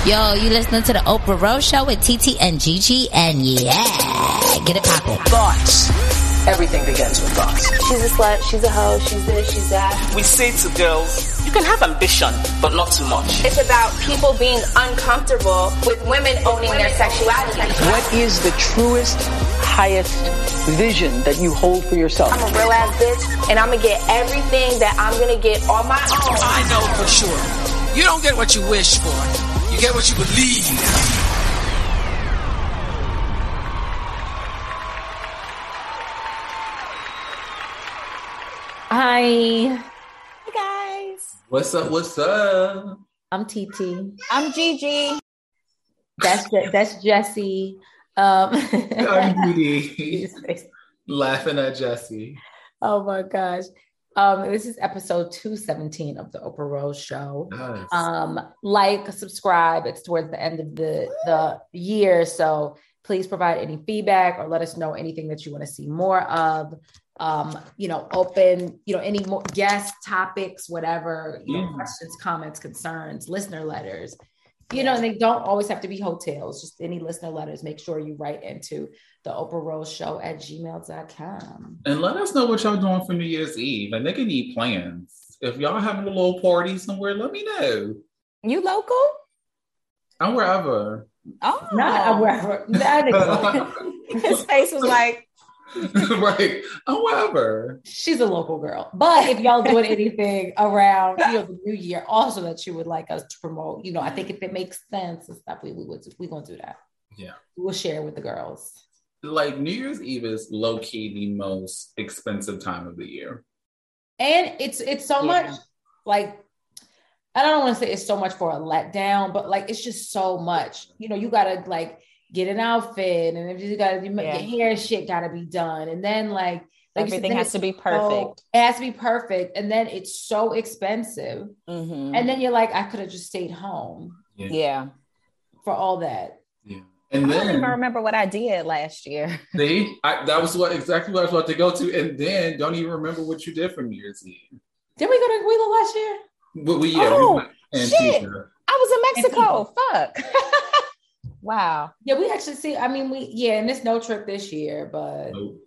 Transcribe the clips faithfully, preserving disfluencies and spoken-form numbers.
Yo, you listening to the Oprah Rose Show with T T and Gigi, and yeah, get it poppin'. Thoughts. Everything begins with thoughts. She's a slut, she's a hoe, she's this, she's that. We say to girls, you can have ambition, but not too much. It's about people being uncomfortable with women owning their sexuality. What is the truest, highest vision that you hold for yourself? I'm a real ass bitch, and I'm gonna get everything that I'm gonna get on my own. I know for sure. You don't get what you wish for. You get what you believe. Hi. Hey guys. What's up? What's up? I'm T T. I'm Gigi. That's that's Jessie. Um, I'm Gigi. Laughing at Jessie. Oh my gosh. Um, this is episode two seventeen of the Oprah Rose Show. Nice. Um, like, subscribe. It's towards the end of the, the year. So please provide any feedback or let us know anything that you want to see more of. Um, you know, open, you know, any more guest topics, whatever, you know, questions, comments, concerns, listener letters, you know, and they don't always have to be hotels, just any listener letters. Make sure you write into the Oprah Rose Show at gmail dot com. And let us know what y'all doing for New Year's Eve. And they can need plans. If y'all having a little party somewhere, let me know. You local? I'm wherever. Oh, not wherever. That his face was like, right. I'm wherever. She's a local girl. But if y'all doing anything around, you know, the new year also that you would like us to promote, you know, I think if it makes sense and stuff, we we would we gonna do that. Yeah. We'll share with the girls. Like New Year's Eve is low key the most expensive time of the year. And it's it's so yeah. much like I don't want to say it's so much for a letdown, but like it's just so much. You know, you gotta like get an outfit, and if you gotta yeah. your hair shit gotta be done, and then like, like everything said, has to be perfect. So, it has to be perfect, and then it's so expensive, mm-hmm. and then you're like, I could have just stayed home. Yeah. yeah, for all that. Yeah, and then I don't even remember what I did last year. See, I, that was what exactly what I was about to go to, and then don't even remember what you did for New Year's Eve. Did we go to Anguilla last year? Well, we, yeah, oh, we went shit! I was in Mexico. Fuck. Wow. Yeah, we actually see, I mean, we, yeah, and it's no trip this year, but. Nope.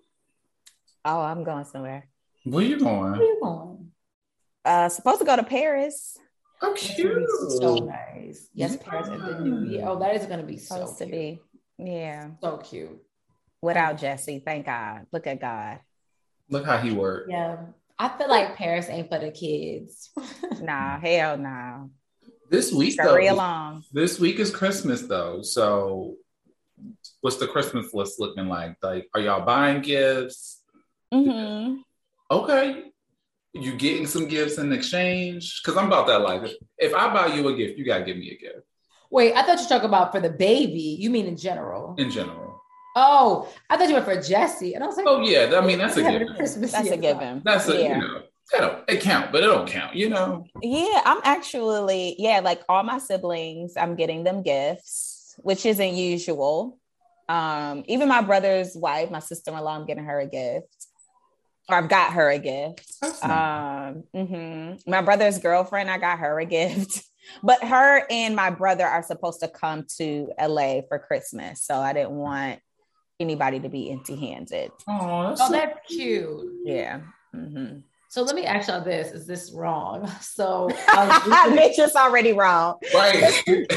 Oh, I'm going somewhere. Where you going? Where you going? Uh, supposed to go to Paris. Oh, cute. So nice. Yes, yeah. Paris at the new year. Oh, that is going to be so supposed cute. to be. Yeah. So cute. Without Jessie, thank God. Look at God. Look how he worked. Yeah. I feel like Paris ain't for the kids. Nah, hell no. Nah. This week, Hurry though, along. This week is Christmas, though. So, what's the Christmas list looking like? Like, are y'all buying gifts? Mm-hmm. Okay, you getting some gifts in exchange? Because I'm about that life. If I buy you a gift, you gotta give me a gift. Wait, I thought you were talking about for the baby. You mean in general? In general. Oh, I thought you went for Jessie, and I was like, oh yeah, I mean that's a given. That's a given. That's a yeah. you know. It don't it count, but it don't count, you know. Yeah, I'm actually, yeah, like all my siblings, I'm getting them gifts, which isn't usual. Um, even my brother's wife, my sister-in-law, I'm getting her a gift. Or I've got her a gift. That's nice. Um, mm-hmm. My brother's girlfriend, I got her a gift. But her and my brother are supposed to come to L A for Christmas. So I didn't want anybody to be empty-handed. Oh, that's, oh, so that's cute. Yeah. Mm-hmm. So let me ask y'all this: is this wrong? So I bitch, it's already wrong. Right.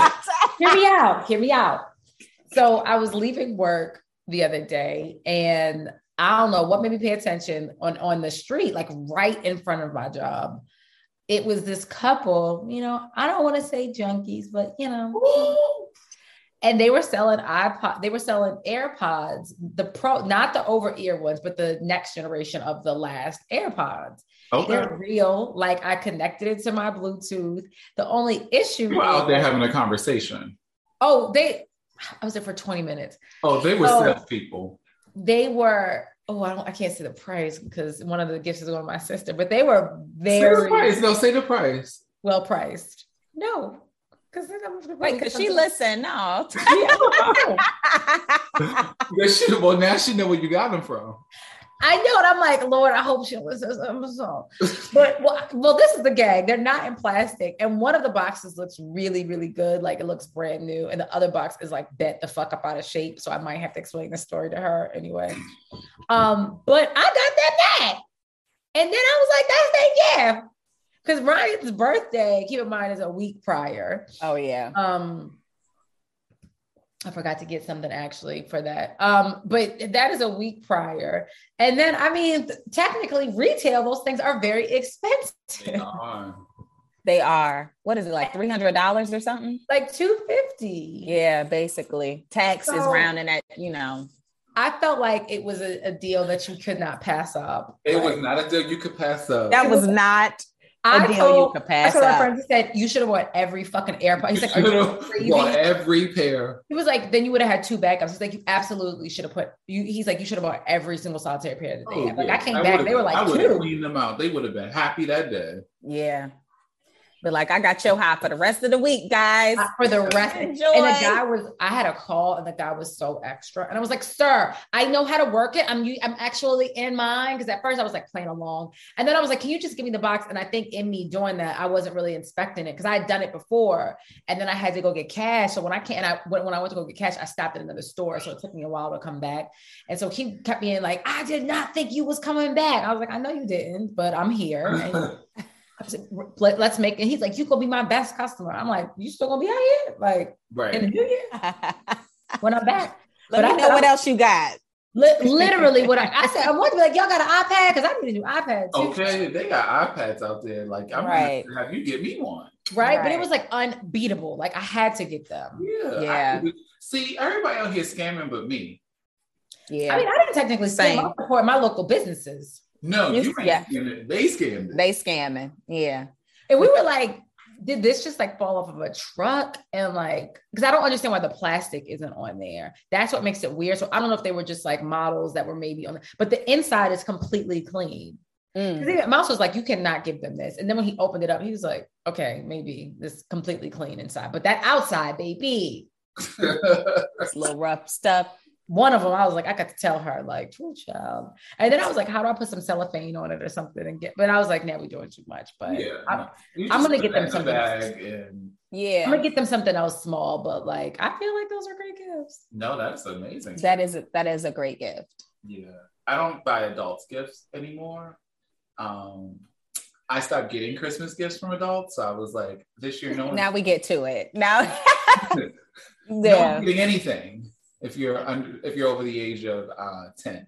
Hear me out. Hear me out. So I was leaving work the other day, and I don't know what made me pay attention on on the street, like right in front of my job. It was this couple. You know, I don't want to say junkies, but you know. And they were selling iPod, they were selling AirPods, the pro, not the over ear ones, but the next generation of the last AirPods. Okay. They're real. Like I connected it to my Bluetooth. The only issue you were out there having a conversation. Oh, they, I was there for twenty minutes. Oh, they were so sales people. They were, oh, I don't, I can't say the price because one of the gifts is going to my sister, but they were very. Say the price. No, say the price. Well priced. No. Cause Wait, cause she listened. No. Yeah, she, well, now she know where you got them from. I know, and I'm like, Lord, I hope she listens to the song. But well, well, this is the gag. They're not in plastic, and one of the boxes looks really, really good, like it looks brand new, and the other box is like bent the fuck up out of shape. So I might have to explain the story to her anyway. Um, but I got that back, and then I was like, that's their gift, because Ryan's birthday, keep in mind, is a week prior. Oh yeah. Um. I forgot to get something actually for that. Um, but that is a week prior. And then, I mean, th- technically retail, those things are very expensive. They are. They are. What is it, like three hundred dollars or something? Like two hundred fifty dollars. Yeah, basically. Tax So- is rounding at, you know. I felt like it was a, a deal that you could not pass up. It Like, was not a deal you could pass up. That was not a I deal told, you could I pass told my up. friend, he said, you should have bought every fucking AirPod. He's like, are you crazy? Bought every pair. He was like, then you would have had two backups. He's like, you absolutely should have put, you. he's like, you should have bought every single solitary pair that they Oh, have. Like, yeah. I came I back, would've- they were like, I would have two. cleaned them out. They would have been happy that day. Yeah. But like, I got your high for the rest of the week, guys. Uh, for the rest. Enjoy. And the guy was, I had a call and the guy was so extra. And I was like, sir, I know how to work it. I'm I'm actually in mine. Because at first I was like playing along. And then I was like, can you just give me the box? And I think in me doing that, I wasn't really inspecting it because I had done it before. And then I had to go get cash. So when I can't, I, when, when I went to go get cash, I stopped at another store. So it took me a while to come back. And so he kept being like, I did not think you was coming back. I was like, I know you didn't, but I'm here. And Let, let's make it. He's like, you gonna be my best customer. I'm like, you still gonna be out here? Like, Right. in the new year when I'm back. Let But me I know thought- what else you got. Li- literally what I, I said, I want to be like, y'all got an iPad? Because I need a new iPad too. Okay, they got iPads out there. Like, I'm Right. gonna have you get me one. Right? But Right. it was like unbeatable. Like I had to get them. Yeah. Yeah. I- see, everybody out here scamming but me. Yeah. I mean, I didn't technically Same. scam. I support my local businesses. No, You- you ain't yeah. scamming. They scammed it. They scamming. Yeah. And we were like, did this just like fall off of a truck? And like, because I don't understand why the plastic isn't on there. That's what makes it weird. So I don't know if they were just like models that were maybe on, but the inside is completely clean. Mm. Because even Mouse was like, you cannot give them this. And then when he opened it up, he was like, okay, maybe this completely clean inside, but that outside, baby. It's a little rough stuff. One of them, I was like, I got to tell her, like, true child. And then I was like, how do I put some cellophane on it or something and get? But I was like, now we're doing too much. But yeah. I, no. You I'm just gonna put get that them in a something. bag and Yeah. I'm gonna get them something else small. But like, I feel like those are great gifts. no, that's amazing. That is a, that is a great gift. Yeah. I don't buy adults gifts anymore. Um, I stopped getting Christmas gifts from adults. So I was like, this year, no one. Now we get to it. Now, No yeah. one's getting anything if you're under if you're over the age of uh ten.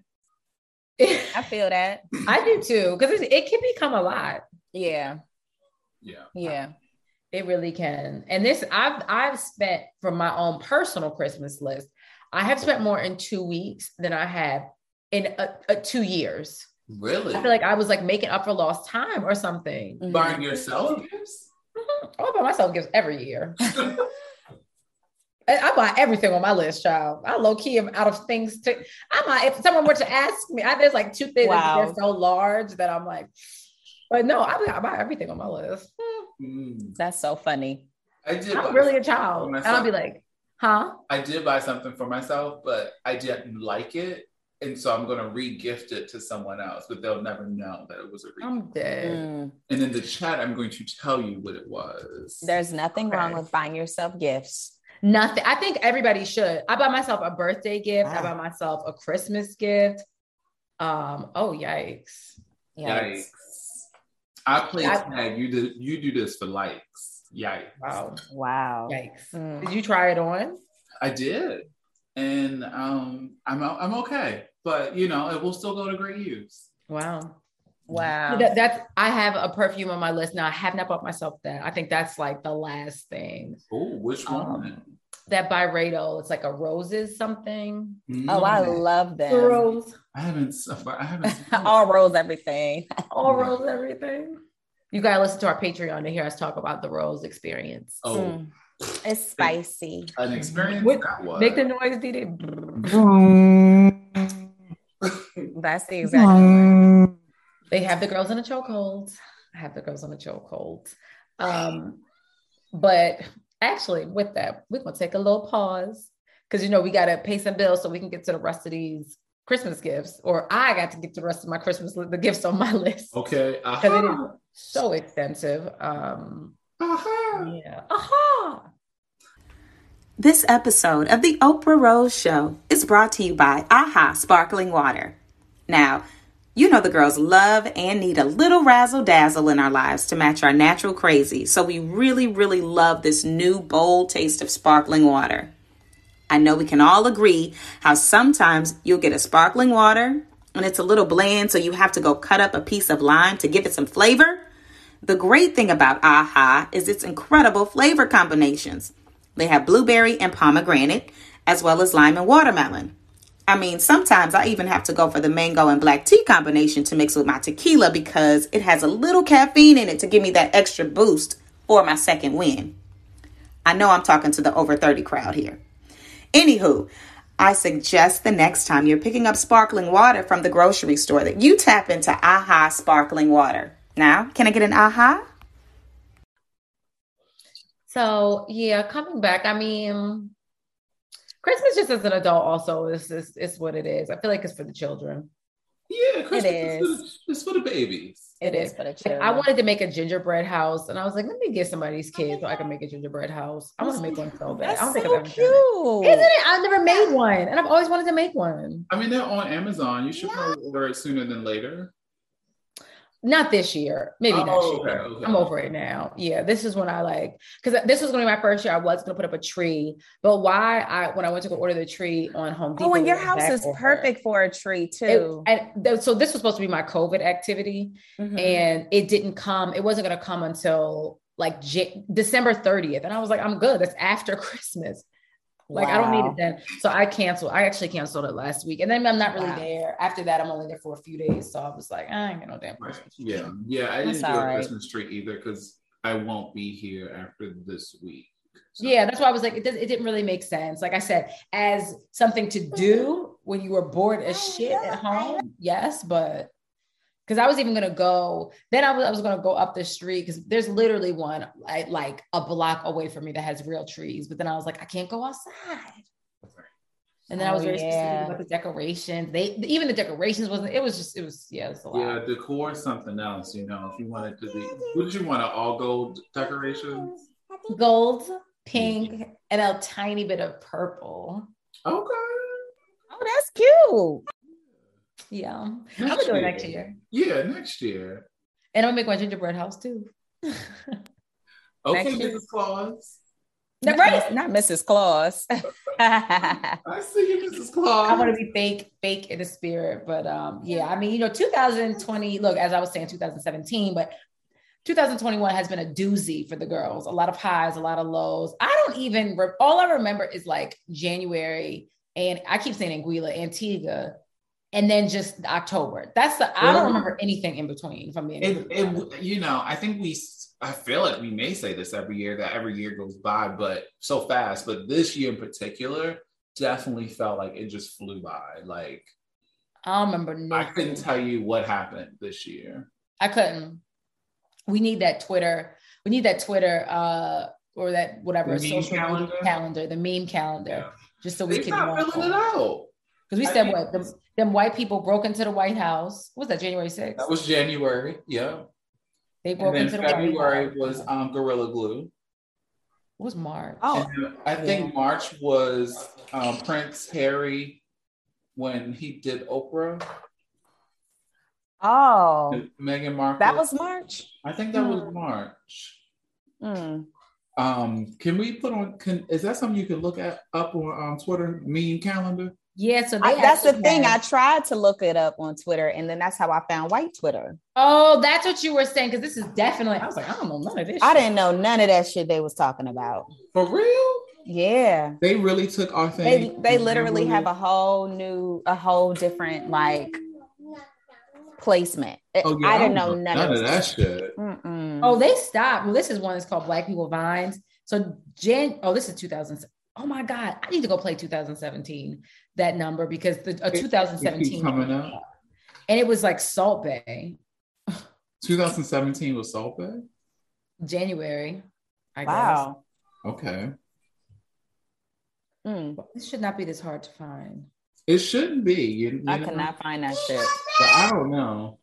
I feel that. I do too, because it can become a lot. Yeah. Yeah. Yeah. It really can. And this, I've I've spent from my own personal Christmas list. I have spent more in two weeks than I have in a, a two years. Really? I feel like I was like making up for lost time or something. Mhm. Buying yourself gifts? I buy myself gifts every year. I I buy everything on my list, child. I low key am out of things to. I might, if someone were to ask me, I, there's like two things Wow. that are so large that I'm like, but no, I, buy- I buy everything on my list. Mm. That's so funny. I did. buy I'm really a something child, for and I'll be myself. like, huh? I did buy something for myself, but I didn't like it. And so I'm gonna re-gift it to someone else, but they'll never know that it was a re I'm dead. Mm. And in the chat, I'm going to tell you what it was. There's nothing wrong Okay. with buying yourself gifts. Nothing. I think everybody should. I buy myself a birthday gift. I Ah. buy myself a Christmas gift. Um. Oh, yikes. Yikes. I play I- tag. You do you do this for likes. Yikes. Wow. Wow. Yikes. Mm. Did you try it on? I did. And um I'm I'm okay. But you know, it will still go to great use. Wow. Wow. That, that's. I have a perfume on my list now. I have not bought myself that. I think that's like the last thing. Oh, which one? Um, that Byredo. It's like a roses something. Oh, I Mm. love them. Rose. I haven't I haven't All rose everything. All rose everything. You gotta listen to our Patreon to hear us talk about the rose experience. Oh, Mm. It's spicy. an experience What- that was. Make the noise, D D. That's the exact word. They have the girls in a chokehold. I have the girls in a chokehold. Um, but actually, with that, we're gonna take a little pause because you know we gotta pay some bills so we can get to the rest of these Christmas gifts, or I got to get the rest of my Christmas li- the gifts on my list. Okay. Because it Uh-huh. is so extensive. Um, Uh-huh. yeah. Aha. This episode of the Oprah Rose Show is brought to you by AHA Sparkling Water. Now, you know the girls love and need a little razzle dazzle in our lives to match our natural crazy. So we really, really love this new bold taste of sparkling water. I know we can all agree how sometimes you'll get a sparkling water and it's a little bland, so you have to go cut up a piece of lime to give it some flavor. The great thing about AHA is its incredible flavor combinations. They have blueberry and pomegranate, as well as lime and watermelon. I mean, sometimes I even have to go for the mango and black tea combination to mix with my tequila because it has a little caffeine in it to give me that extra boost for my second win. I know I'm talking to the over thirty crowd here. Anywho, I suggest the next time you're picking up sparkling water from the grocery store that you tap into AHA Sparkling Water. Now, can I get an AHA? So yeah, coming back. I mean, Christmas just as an adult also is is, is what it is. I feel like it's for the children. Yeah, Christmas It is. is. for the- It's for the babies. It It is. is for the Like, children. I wanted to make a gingerbread house, and I was like, let me get somebody's kids so I can make a gingerbread house. I want to make one so bad. That's I don't think so I've ever cute. done it. Isn't it? I've never made one, and I've always wanted to make one. I mean, they're on Amazon. You should probably order it sooner than later. Not this year, maybe Oh, next okay, year. okay. I'm over it now. Yeah, this is when I like because this was going to be my first year. I was going to put up a tree, but why I when I went to go order the tree on Home Depot. Oh, and your it was house back is order. perfect for a tree It- too. and th- so this was supposed to be my COVID activity, Mhm. and it didn't come. It wasn't going to come until like J- December thirtieth, and I was like, I'm good. That's after Christmas. Like I don't need Wow. it then. So I canceled. I actually canceled it last week, and then I'm not really Wow. there. After that, I'm only there for a few days. So I was like, I ain't got no damn Christmas. Yeah, yeah. I That's didn't do all a right. Christmas tree either because I won't be here after this week. So- Yeah, that's why I was like, it, does, it didn't really make sense. Like I said, as something to do when you were bored as shit at home, yes, but because I was even gonna go, then I was, I was gonna go up the street because there's literally one like, like a block away from me that has real trees. But then I was like, I can't go outside. And then I was Oh, very specific yeah. about the decorations. They even the decorations wasn't. It was just. It was yeah. It was a lot. Yeah, decor is something else. You know, if you wanted to be, would you want an all gold decorations? Gold, pink, and a tiny bit of purple. Okay. Oh, that's cute. Yeah, I'm Next gonna do it year. next year, Yeah, next year. and I'm gonna make my gingerbread house too. Okay, Next year. Missus Claus. Not, Right. not Missus Claus. I see you, Missus Claus. I want to be fake, fake in the spirit, but um, yeah. I mean, you know, two thousand twenty. Look, as I was saying, two thousand seventeen, but two thousand twenty-one has been a doozy for the girls. A lot of highs, a lot of lows. I don't even. Re- all I remember is like January, and I keep saying Anguilla, Antigua, and then just October. That's the. I don't remember anything in between. If I'm being It, completely honest. it, you know, I think we, I feel like we may say this every year that every year goes by, but so fast. But this year in particular, definitely felt like it just flew by. Like I don't remember. I Nothing. couldn't tell you what happened this year. I couldn't. We need that Twitter. We need that Twitter uh, or that whatever The meme social calendar? media calendar, the meme calendar, Yeah. just so we They can not walk filling it on. out. Because we I said think- what them, them white people broke into the White House. What was that, January sixth? That was January. Yeah. They And broke then into the White February House. was um, Gorilla Glue. What was March? Oh, And then I think Yeah. March was um, Prince Harry when he did Oprah. oh, Meghan Markle. that was March. I think that was Hmm. March. Mm. Um, can we put on? Can is that something you can look at up on um, Twitter meme calendar? Yeah, so they I, that's the actually thing. I had- tried to look it up on Twitter, and then that's how I found white Twitter. Oh, that's what you were saying. Because this is definitely. I was like, I don't know none of this. I shit. didn't know none of that shit they was talking about. For real? Yeah. They really took our They thing. they literally have a whole new, a whole different like placement. Oh, yeah, I didn't don't know none, none of of this. that shit. Mm-mm. Oh, they stopped. Well, this is one that's called Black People Vines. So Jan. Oh, this is two thousand. Oh my God, I need to go play two thousand seventeen. That number because the uh, It- two thousand it seventeen keeps coming up. and it was like Salt Bay, twenty seventeen was Salt Bay. January. I Wow. Okay. Mm. guess this should not be this hard to find. It shouldn't be. You, you I know? could not find that shit. But I don't know.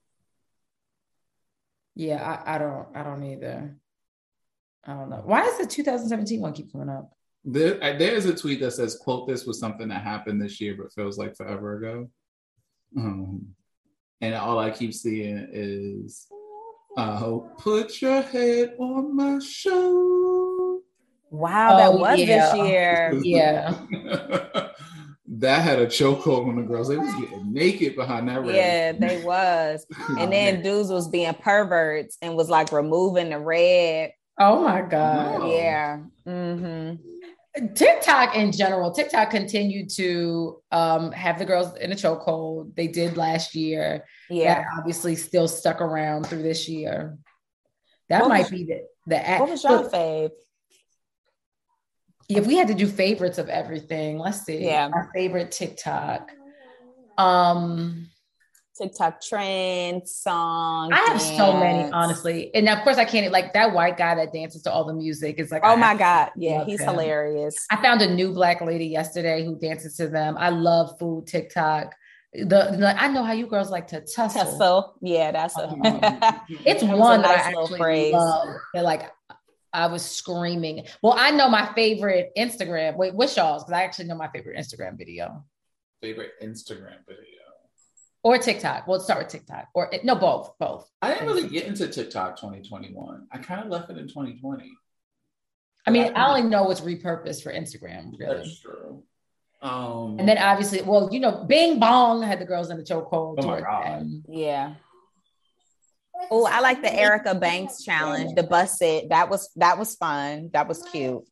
Yeah, I, I don't. I don't either. I don't know. Why does the two thousand seventeen one keep coming up? There, there's a tweet that says, "Quote: This was something that happened this year, but feels like forever ago." Um, and all I keep seeing is, "I'll put your head on my shoulder." Wow, that Oh, was yeah. this year. Yeah. That had a chokehold on the girls. They was getting naked behind that red. Yeah, they was. And then dudes was being perverts and was like removing the red. Oh my God. No. Yeah. Mm-hmm. TikTok in general, TikTok continued to um, have the girls in a chokehold. They did last year. Yeah. That obviously still stuck around through this year. That What might was- be the, the act. What was your Look, fave? if we had to do favorites of everything, let's see. Yeah. My favorite TikTok. Um, TikTok trend, song. I have so many, dance. honestly. And of course, I can't, like that white guy that dances to all the music is like, Oh I my God. Yeah, love he's him. hilarious. I found a new black lady yesterday who dances to them. I love food TikTok. The, the I know how you girls like to tussle. Tussle. Yeah, that's a It's That was one a that nice I little actually phrase. love. That like I was screaming. Well, I know my favorite Instagram. Wait, what's y'all's? Because I actually know my favorite Instagram video Favorite Instagram video. or TikTok. Well, let's start with TikTok or no, both, both. I didn't really get into TikTok twenty twenty-one. I kind of left it in twenty twenty. I mean, I only know it's repurposed for Instagram, really. That's true. Um, And then obviously, well, you know, Bing Bong had the girls in the chokehold. Oh my towards God. them. Yeah. Oh, I like the Erica Banks challenge, the bus it. That was that was fun. That was cute.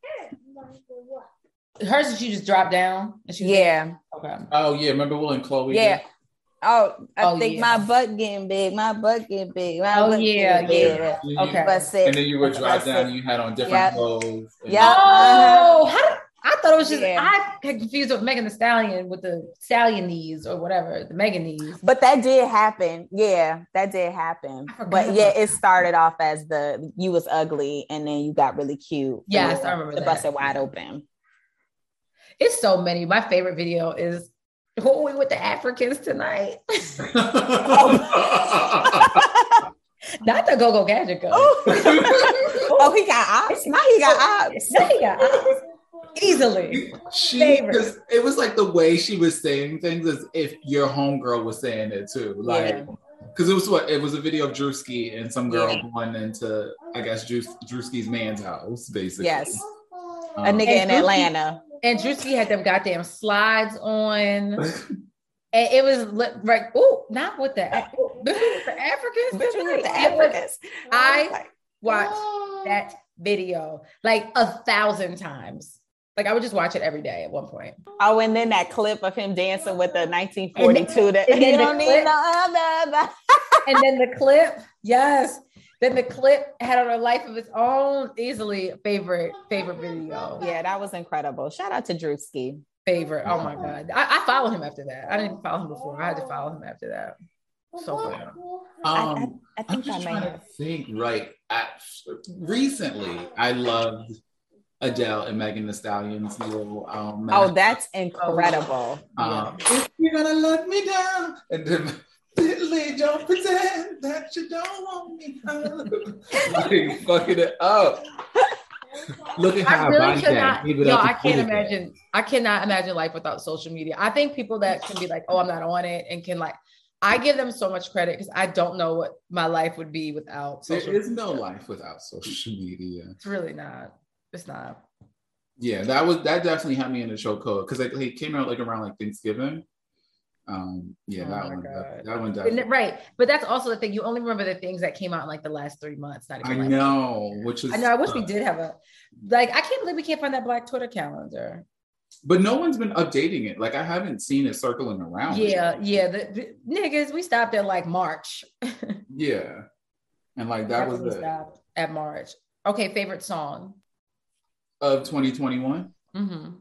Hers, she just dropped down. And she was Yeah. okay. oh yeah, remember Will and Chloe? Yeah. did? Oh, I Oh, think yeah. my butt getting big. My butt getting big. My Oh, butt yeah, getting big. yeah. You- Okay. Bus it. And then you would drive Bus down. it. And you had on different Yep. clothes. and- Yep. Oh, how did, I thought it was just, Yeah. I got confused with Megan Thee Stallion with the Stallion knees or whatever, the Megan knees. But that did happen. Yeah, that did happen. I forgot But yeah, about it started off as the you was ugly and then you got really cute. Yes, The- I remember the that. bus it wide open. It's so many. My favorite video is who are we with the Africans tonight? Not the Go-Go Gadget girl. Oh, he got ops. Now he got ops. Now he got ops. Easily. She, Favorite. 'cause it was like the way she was saying things as if your homegirl was saying it too. Like, Yeah. because it was what? It was a video of Drewski and some girl Yeah. going into, I guess, Drew, Drewski's man's house, basically. Yes. Um, A nigga And in Drewski- Atlanta. And Drewski had them goddamn slides on. And it was li- like, oh, not with the, ooh, this was with the Africans. Bitch, we with the It was- Africans. I watched that video like a thousand times. Like I would just watch it every day at one point. Oh, and then that clip of him dancing with the nineteen forty-two. That and then you the don't need clip- no other. And then the clip, yes. Then the clip had on a life of its own. Easily favorite, favorite video. Yeah, that was incredible. Shout out to Drewski. Favorite. Oh my God. I, I followed him after that. I didn't follow him before. I had to follow him after that. So funny. Um, I, I, I I'm think I just may trying have. to think. Right. At, recently, I loved Adele and Megan Thee Stallion's little. Um, Oh, that's incredible. Um, if you're gonna let me down, and then Lily, don't pretend that you don't want me. Like fucking it up. Look at I how really body cannot. that. Give it Yo, up to I can't Booty imagine. I cannot imagine life without social media. I think people that can be like, "Oh, I'm not on it," and can like, I give them so much credit because I don't know what my life would be without There social. is no life without social media. It's really not. It's not. Yeah, that was that definitely had me in the chokehold because like it came out like around like Thanksgiving. Um, yeah, Oh that my one, God. that, that one And definitely. it- right, but that's also the thing. You only remember the things that came out in like the last three months. Not even I like, know, which is. I know. I wish we uh, did have a. Like, I can't believe we can't find that Black Twitter calendar. But no one's been updating it. Like I haven't seen it circling around. Yeah, yeah. The, the niggas, we stopped at like March. Yeah, and like that was Definitely it stopped at March. Okay, favorite song. of twenty twenty-one. Mm-hmm.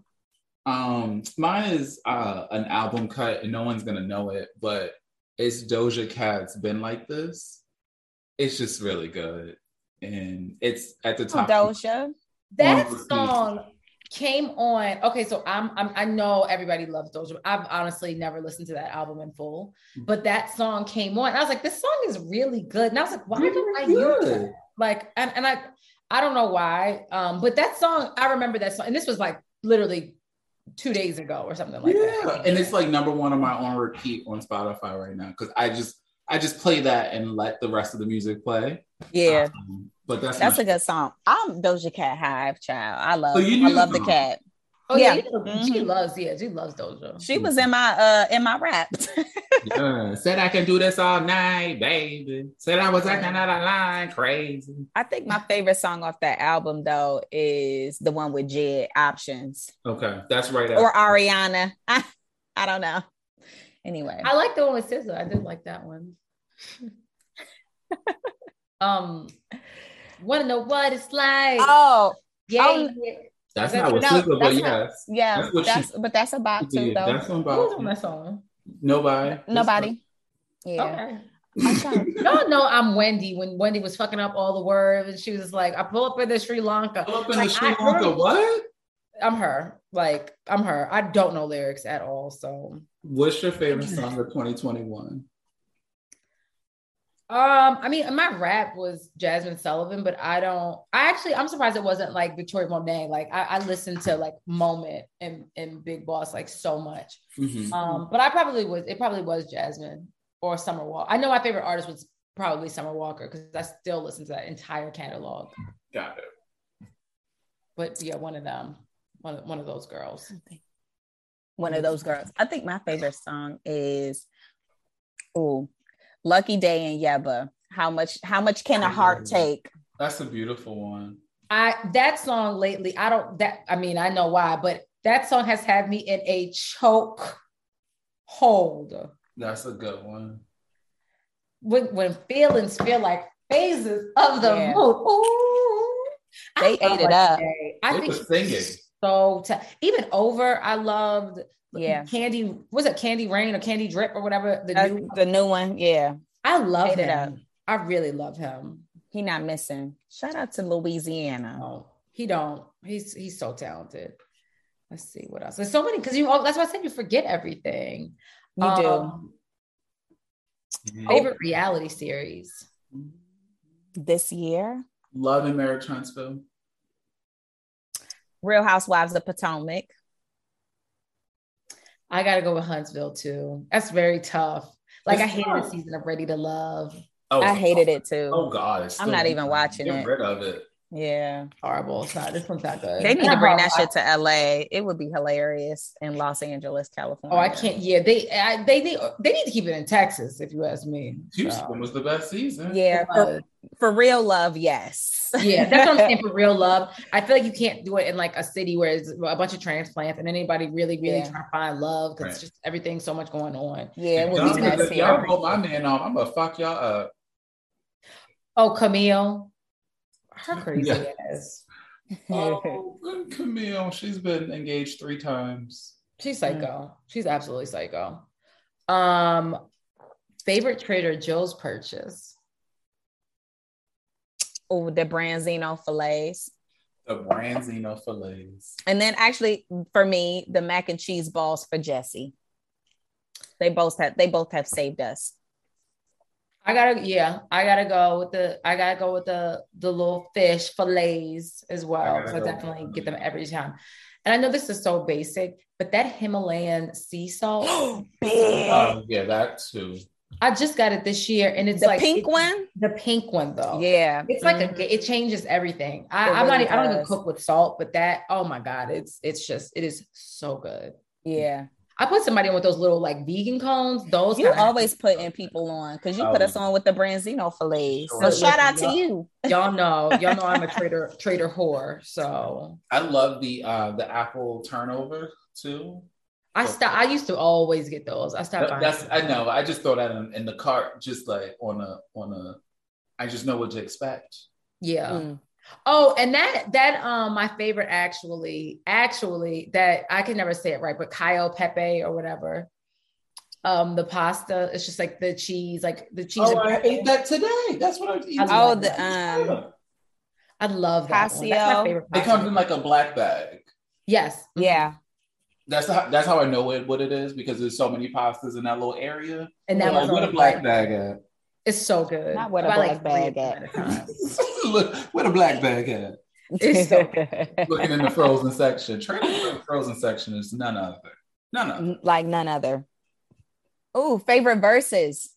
Um, mine is uh an album cut, and no one's gonna know it, but it's Doja Cat's "Been Like This." It's just really good, and it's at the top. Doja. That On repeat. song came on. Okay, so I'm, I'm I know everybody loves Doja. I've honestly never listened to that album in full, but that song came on. And I was like, this song is really good. And I was like, why don't I use it? Like, and, and I I don't know why. Um, but that song, I remember that song, and this was like literally two days ago or something like yeah. that. And it's like number one on my on repeat on Spotify right now because I just I just play that and let the rest of the music play. Yeah, um, but that's that's a good song. I'm Doja Cat Hive child. I love. So you I knew love the the cat. Oh yeah, yeah. Mm-hmm. She loves. Yeah, she loves Doja. She was in my uh in my rap. yeah. Said I can do this all night, baby. Said I was acting out of line, crazy. I think my favorite song off that album though is the one with Jed, Options. Okay, that's right. Or Ariana. I, I don't know. Anyway, I like the one with S Z A. I did like that one. um, want to know what it's like? Oh, yeah. oh, yeah. That's that, not what no, S Z A, but that's yes. not, yeah, that's what that's, she, but that's about to though. That's about. Who was on that song? Nobody. Nobody. Yeah. Okay. Y'all know I'm Wendy when Wendy was fucking up all the words and she was like, I pull up in the Sri Lanka. Pull up in like, the Sri Lanka, what? I'm her. Like, I'm her. I don't know lyrics at all. So what's your favorite song of twenty twenty-one? Um, I mean, my rap was Jasmine Sullivan, but I don't. I actually, I'm surprised it wasn't like Victoria Monet. Like, I, I listened to like Moment and and Big Boss like so much. Mm-hmm. Um, but I probably was. It probably was Jasmine or Summer Walker. I know my favorite artist was probably Summer Walker because I still listen to that entire catalog. Got it. But yeah, one of them, one of, one of those girls. One of those girls. I think my favorite song is, oh. Lucky Day and Yeba. How much how much can a heart take? That's a beautiful one. I that song lately, I don't that I mean, I know why, but that song has had me in a choke hold. That's a good one. When when feelings feel like phases of the yeah. mood. Ooh, they ate it up. I they think were singing. So t- even Over, I loved. Yeah, Candy was it Candy Rain or Candy Drip or whatever the uh, new the new one. Yeah, I love Ate him. I really love him. He not missing. Shout out to Louisiana. Oh, he don't. He's he's so talented. Let's see what else. There's so many because you. Oh, that's why I said you forget everything. You um, do. Favorite oh. reality series this year? Love and Marriage Huntsville. Real Housewives of Potomac. I gotta go with Huntsville too. That's very tough. Like it's I hated tough. the season of Ready to Love. Oh, I hated it too. Oh God, I'm not even watching get it. Get rid of it. Yeah, horrible. It's not. This one's not good. They need to bring that shit to L A. It would be hilarious in Los Angeles, California. Oh, I can't. Yeah, they I, they need they need to keep it in Texas. If you ask me, Houston so. was the best season. Yeah, for, for real love, yes. Yeah, that's what I'm saying. For real love, I feel like you can't do it in like a city where it's a bunch of transplants and anybody really, really yeah. trying to find love because right. it's just everything so much going on. Yeah, it would be nice. If y'all hold my man off, I'm gonna fuck y'all up. Oh, Camille. Her crazy yeah. ass. Oh, good Camille. She's been engaged three times. She's psycho. Mm. She's absolutely psycho. Um, favorite Trader Joe's purchase? Oh, the Branzino fillets. The Branzino fillets. And then actually, for me, the mac and cheese balls for Jesse. They both have. They both have saved us. I gotta, yeah, I gotta go with the, I gotta go with the the little fish fillets as well. I so I definitely get them every time. And I know this is so basic, but that Himalayan sea salt, oh yeah, that too. I just got it this year, and it's the like pink it, one. The pink one, though, yeah, it's like mm-hmm. a, it changes everything. I, it I'm really not, I don't even cook with salt, but that, oh my god, it's it's just it is so good. Yeah. I put somebody on with those little like vegan cones. Those you always putting people on because you oh. put us on with the Branzino fillets. So, so shout out to you. Y'all know, y'all know I'm a trader trader whore. So I love the uh the apple turnover too. I stop. I used to always get those. I stopped. That, that's I know. I just throw that in, in the cart, just like on a on a. I just know what to expect. Yeah. Mm. Oh, and that that um my favorite actually actually that I can never say it right, but Caio Pepe or whatever. Um, the pasta, it's just like the cheese, like the cheese. Oh, I ate that today. That's what I was eating. Oh, the um, I love that. Casio. One. That's my favorite. It comes in like a black bag. Yes. Mm-hmm. Yeah. That's how, that's how I know it, what it is, because there's so many pastas in that little area. And that like, was where the black bag at? It's so good. Not where the black bag at. Look, where the black bag at? It's so good. Looking in the frozen section. Training frozen section is none other. None other. Like none other. Oh, favorite verses.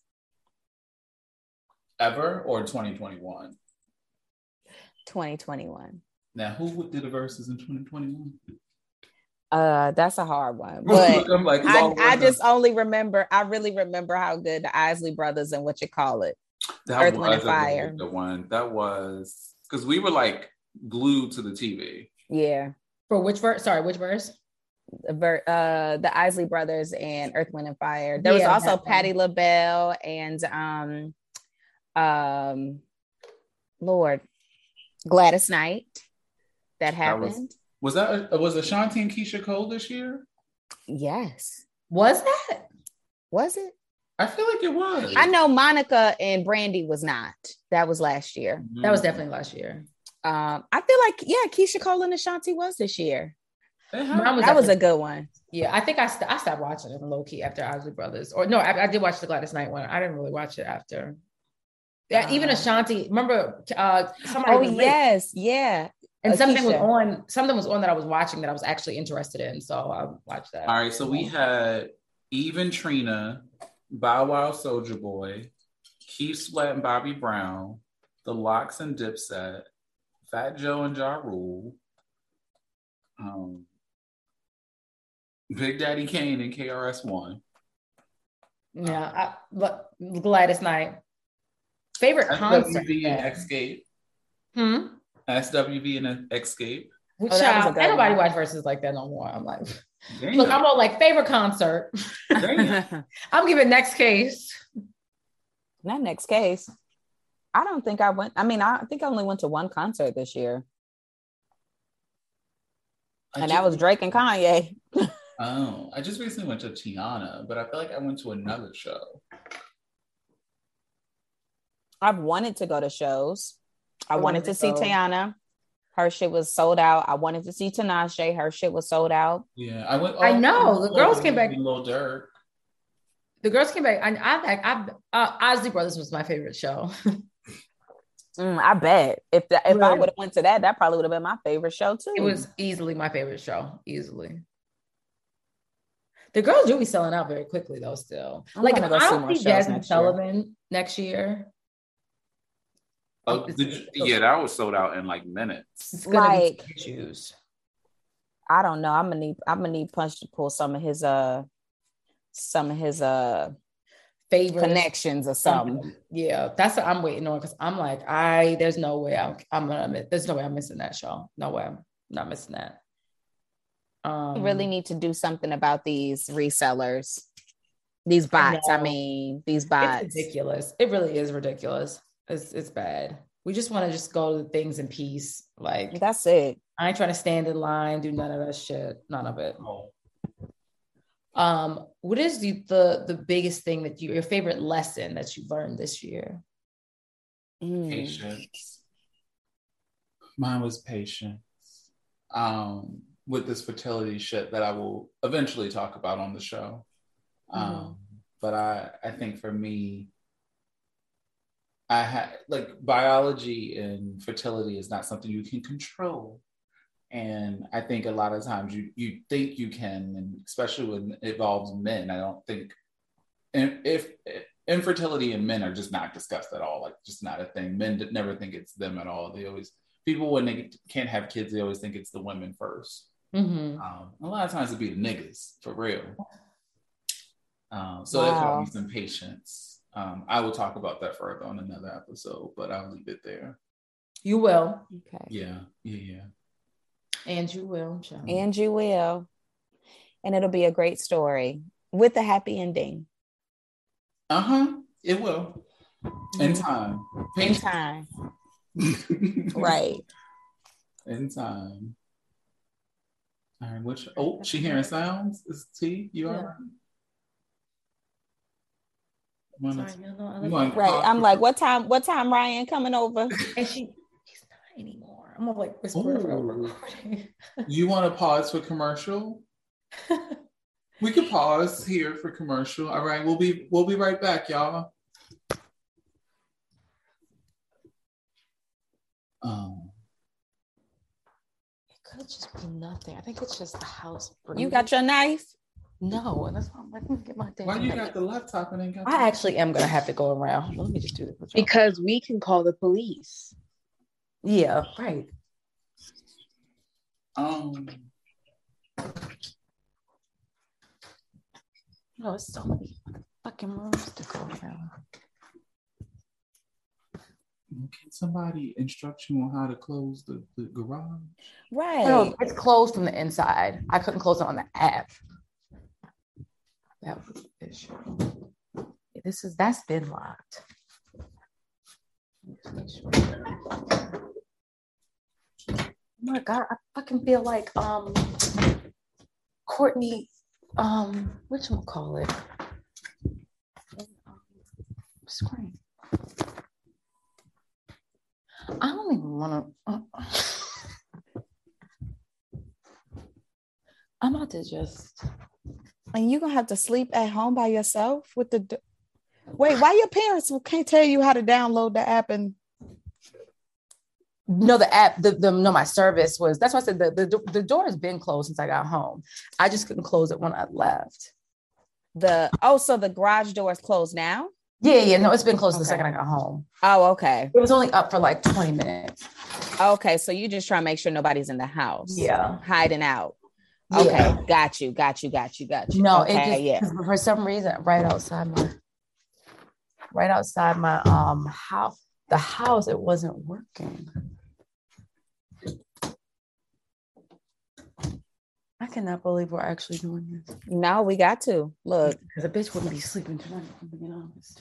Ever or twenty twenty-one? twenty twenty-one. Now, who did the verses in twenty twenty-one? Uh, that's a hard one, but like, I, I just only remember. I really remember how good the Isley Brothers and what you call it, that Earth, was Wind and Fire. The one that was because we were like glued to the T V. Yeah. For which verse? Sorry, which verse? The ver- uh, the Isley Brothers and Earth, Wind and Fire. There Yeah, was also that Patti LaBelle and um, um, Lord Gladys Knight. That happened. That was, was that was Ashanti and Keisha Cole this year? Yes. Was that? Was it? I feel like it was. I know Monica and Brandy was not. That was last year. That was definitely last year. Um, I feel like yeah, Keisha Cole and Ashanti was this year. Mine was that was a good one. Yeah, I think I st- I stopped watching it low key after Isley Brothers. Or no, I, I did watch the Gladys Knight one. I didn't really watch it after. Yeah, uh, even Ashanti. Remember, uh, somebody. Oh was yes, yeah. And Akeisha. something was on. Something was on that I was watching that I was actually interested in. So I watched that. All right, so we had Eve and Trina, Bow Wow, Soulja Boy, Keith Sweat and Bobby Brown, The Lox and Dipset, Fat Joe and Ja Rule, um, Big Daddy Kane and K R S One. Yeah, I, look, Gladys Knight. Favorite concert? S W V and Escape. Hmm. S W V and Escape. Which oh, child, ain't nobody watch verses like that no more. I'm like, Damn. Look, I'm all like favorite concert. I'm giving Next Case. Not Next Case. I don't think I went. I mean, I think I only went to one concert this year, I and just, that was Drake and Kanye. Oh, I just recently went to Tiana, but I feel like I went to another show. I've wanted to go to shows. I, I wanted, wanted to, to see Tiana. Her shit was sold out. I wanted to see Tinashe. Her shit was sold out. Yeah, I went. Oh, I know the girls came back. Lil Durk. The girls came back. I, I, I, uh, Isley Brothers was my favorite show. mm, I bet if the, if right. I would have went to that, that probably would have been my favorite show too. It was easily my favorite show. Easily. The girls do be selling out very quickly though. Still, I'm like if I don't see Jasmine Sullivan year. next year. Oh, did you, yeah, that was sold out in like minutes. It's gonna like be issues. I don't know. I'm gonna need. I'm gonna need Punch to pull some of his uh, some of his uh, favorite connections or something. Yeah, that's what I'm waiting on because I'm like, I there's no way I'm I'm gonna miss. There's no way I'm missing that show. No way, I'm not missing that. Um, we really need to do something about these resellers, these bots. I, I mean, these bots. It's ridiculous. It really is ridiculous. It's it's bad. We just want to just go to things in peace. Like that's it. I ain't trying to stand in line, do none of that shit. None of it. Um, what is the the, the biggest thing that you your favorite lesson that you learned this year? Mm. Patience. Mine was patience. Um, with this fertility shit that I will eventually talk about on the show. Um, mm-hmm. But I I think for me, I had like biology and fertility is not something you can control. And I think a lot of times you you think you can, and especially when it involves men, I don't think if, if infertility in men are just not discussed at all, like just not a thing. Men never think it's them at all. They always, people when they can't have kids, they always think it's the women first. Mm-hmm. Um, a lot of times it'd be the niggas for real. Um, so wow. that taught me some patience. Um, I will talk about that further on another episode, but I'll leave it there. You will. Okay. Yeah, yeah, yeah. And you will. John. And you will. And it'll be a great story with a happy ending. Uh-huh. It will. In time. In time. Right. In time. All right, which oh, she hearing sounds? Is T, you all right? Sorry, no, no, right. I'm like, what time? What time Ryan coming over? And she, he's not anymore. I'm gonna like whisper over the recording. You want to pause for commercial? We can pause here for commercial. All right, we'll be we'll be right back, y'all. Um, it could just be nothing. I think it's just the house. You got your knife? No, and that's why I'm like, let me get my damn. Why you got the laptop and then got? I actually am gonna have to go around. Let me just do this because we can call the police. Yeah, right. Um. No, it's so many fucking rooms to go around. Can somebody instruct you on how to close the, the garage? Right. No, it's closed from the inside. I couldn't close it on the app. That was the issue. This is that's been locked. Just make sure. Oh my God, I fucking feel like um Courtney, um, whatchamacallit? Scream. I don't even want to. Uh, I'm about to just. And you're gonna have to sleep at home by yourself with the. Do- Wait, why your parents can't tell you how to download the app and? No, the app, the, the no, my service was. That's why I said the, the the door has been closed since I got home. I just couldn't close it when I left. The oh, so the garage door is closed now? Yeah, yeah, no, it's been closed okay. the second I got home. Oh, okay. It was only up for like twenty minutes. Okay, so you just try to make sure nobody's in the house. Yeah, hiding out. Okay, yeah. got you, got you, got you, got you. No, okay, it just, yeah. For some reason, right outside my, right outside my um house, the house, it wasn't working. I cannot believe we're actually doing this. No, we got to look. The bitch wouldn't be sleeping tonight, if I'm being honest.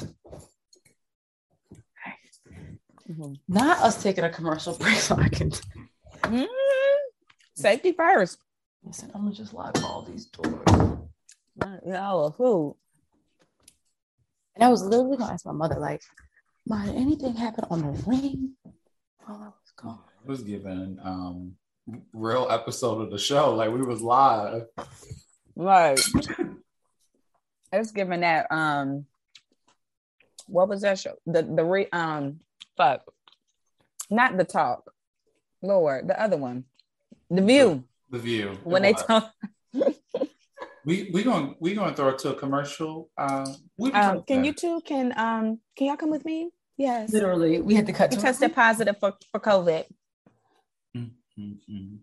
Okay. Mm-hmm. Not us taking a commercial break so I can. Mm-hmm. Safety first. Listen, I'm gonna just lock all these doors. No, who? And I was literally gonna ask my mother, like, "Ma, did anything happen on the ring while I was gone?" It was given um real episode of the show, like we was live. Right. It's giving that um what was that show? The the re um fuck. Not The Talk. Lord, the other one. The View. The, the View. When they talk we we gonna we gonna throw it to a commercial. Um, we um can you two can um can y'all come with me? Yes. Literally, we had to cut. We tested positive for, for COVID. Mm-hmm.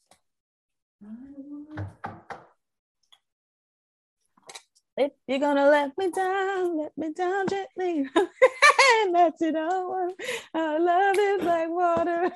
If you're gonna let me down, let me down gently. And that's it all. Our love is like water.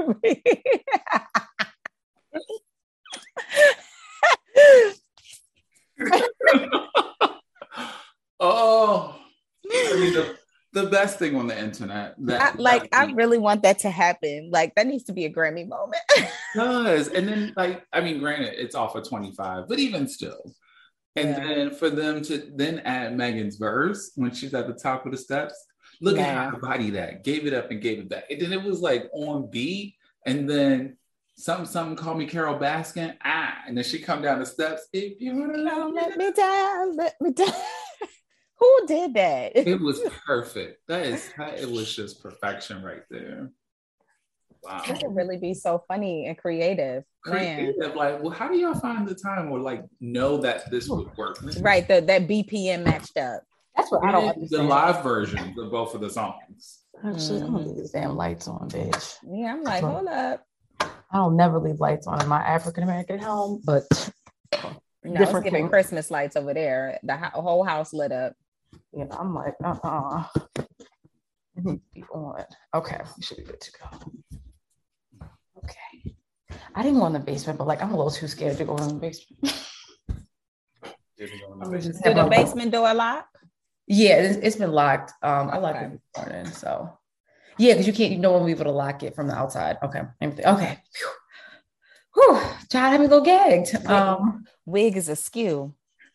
Oh, I mean, the, the best thing on the internet. That, I, like, that I really want that to happen. Like, that needs to be a Grammy moment. does. And then, like, I mean, granted, it's off of twenty-five, but even still. And yeah. then for them to then add Megan's verse when she's at the top of the steps, look yeah. at how I body that, gave it up and gave it back. And then it was like on beat. And then something, something called me Carol Baskin. Ah, and then she come down the steps. If you want to let, let me down, let me down. Who did that? It was perfect. That is, it was just perfection right there. Wow. It could really be so funny and creative. Creative, man. Like, well, how do y'all find the time or like know that this would work? Right, the, that B P M matched up. That's what I don't understand. The live versions of both of the songs. Actually, mm-hmm. I'm gonna leave these damn lights on, bitch. Yeah, I'm like, hold up. I don't never leave lights on in my African American home, but no, different giving thing. Christmas lights over there. The ho- whole house lit up. You know, I'm like, uh uh-uh. uh. It needs to be on. Okay, we should be good to go. Okay. I didn't go in the basement, but like I'm a little too scared to go in the basement. Did the basement door lock? Yeah, it's, it's been locked. Um, I locked okay. it this morning, so yeah, because you can't, you know, when we able to lock it from the outside. Okay, okay. Whew, John had me a little gagged. Um, wig is askew.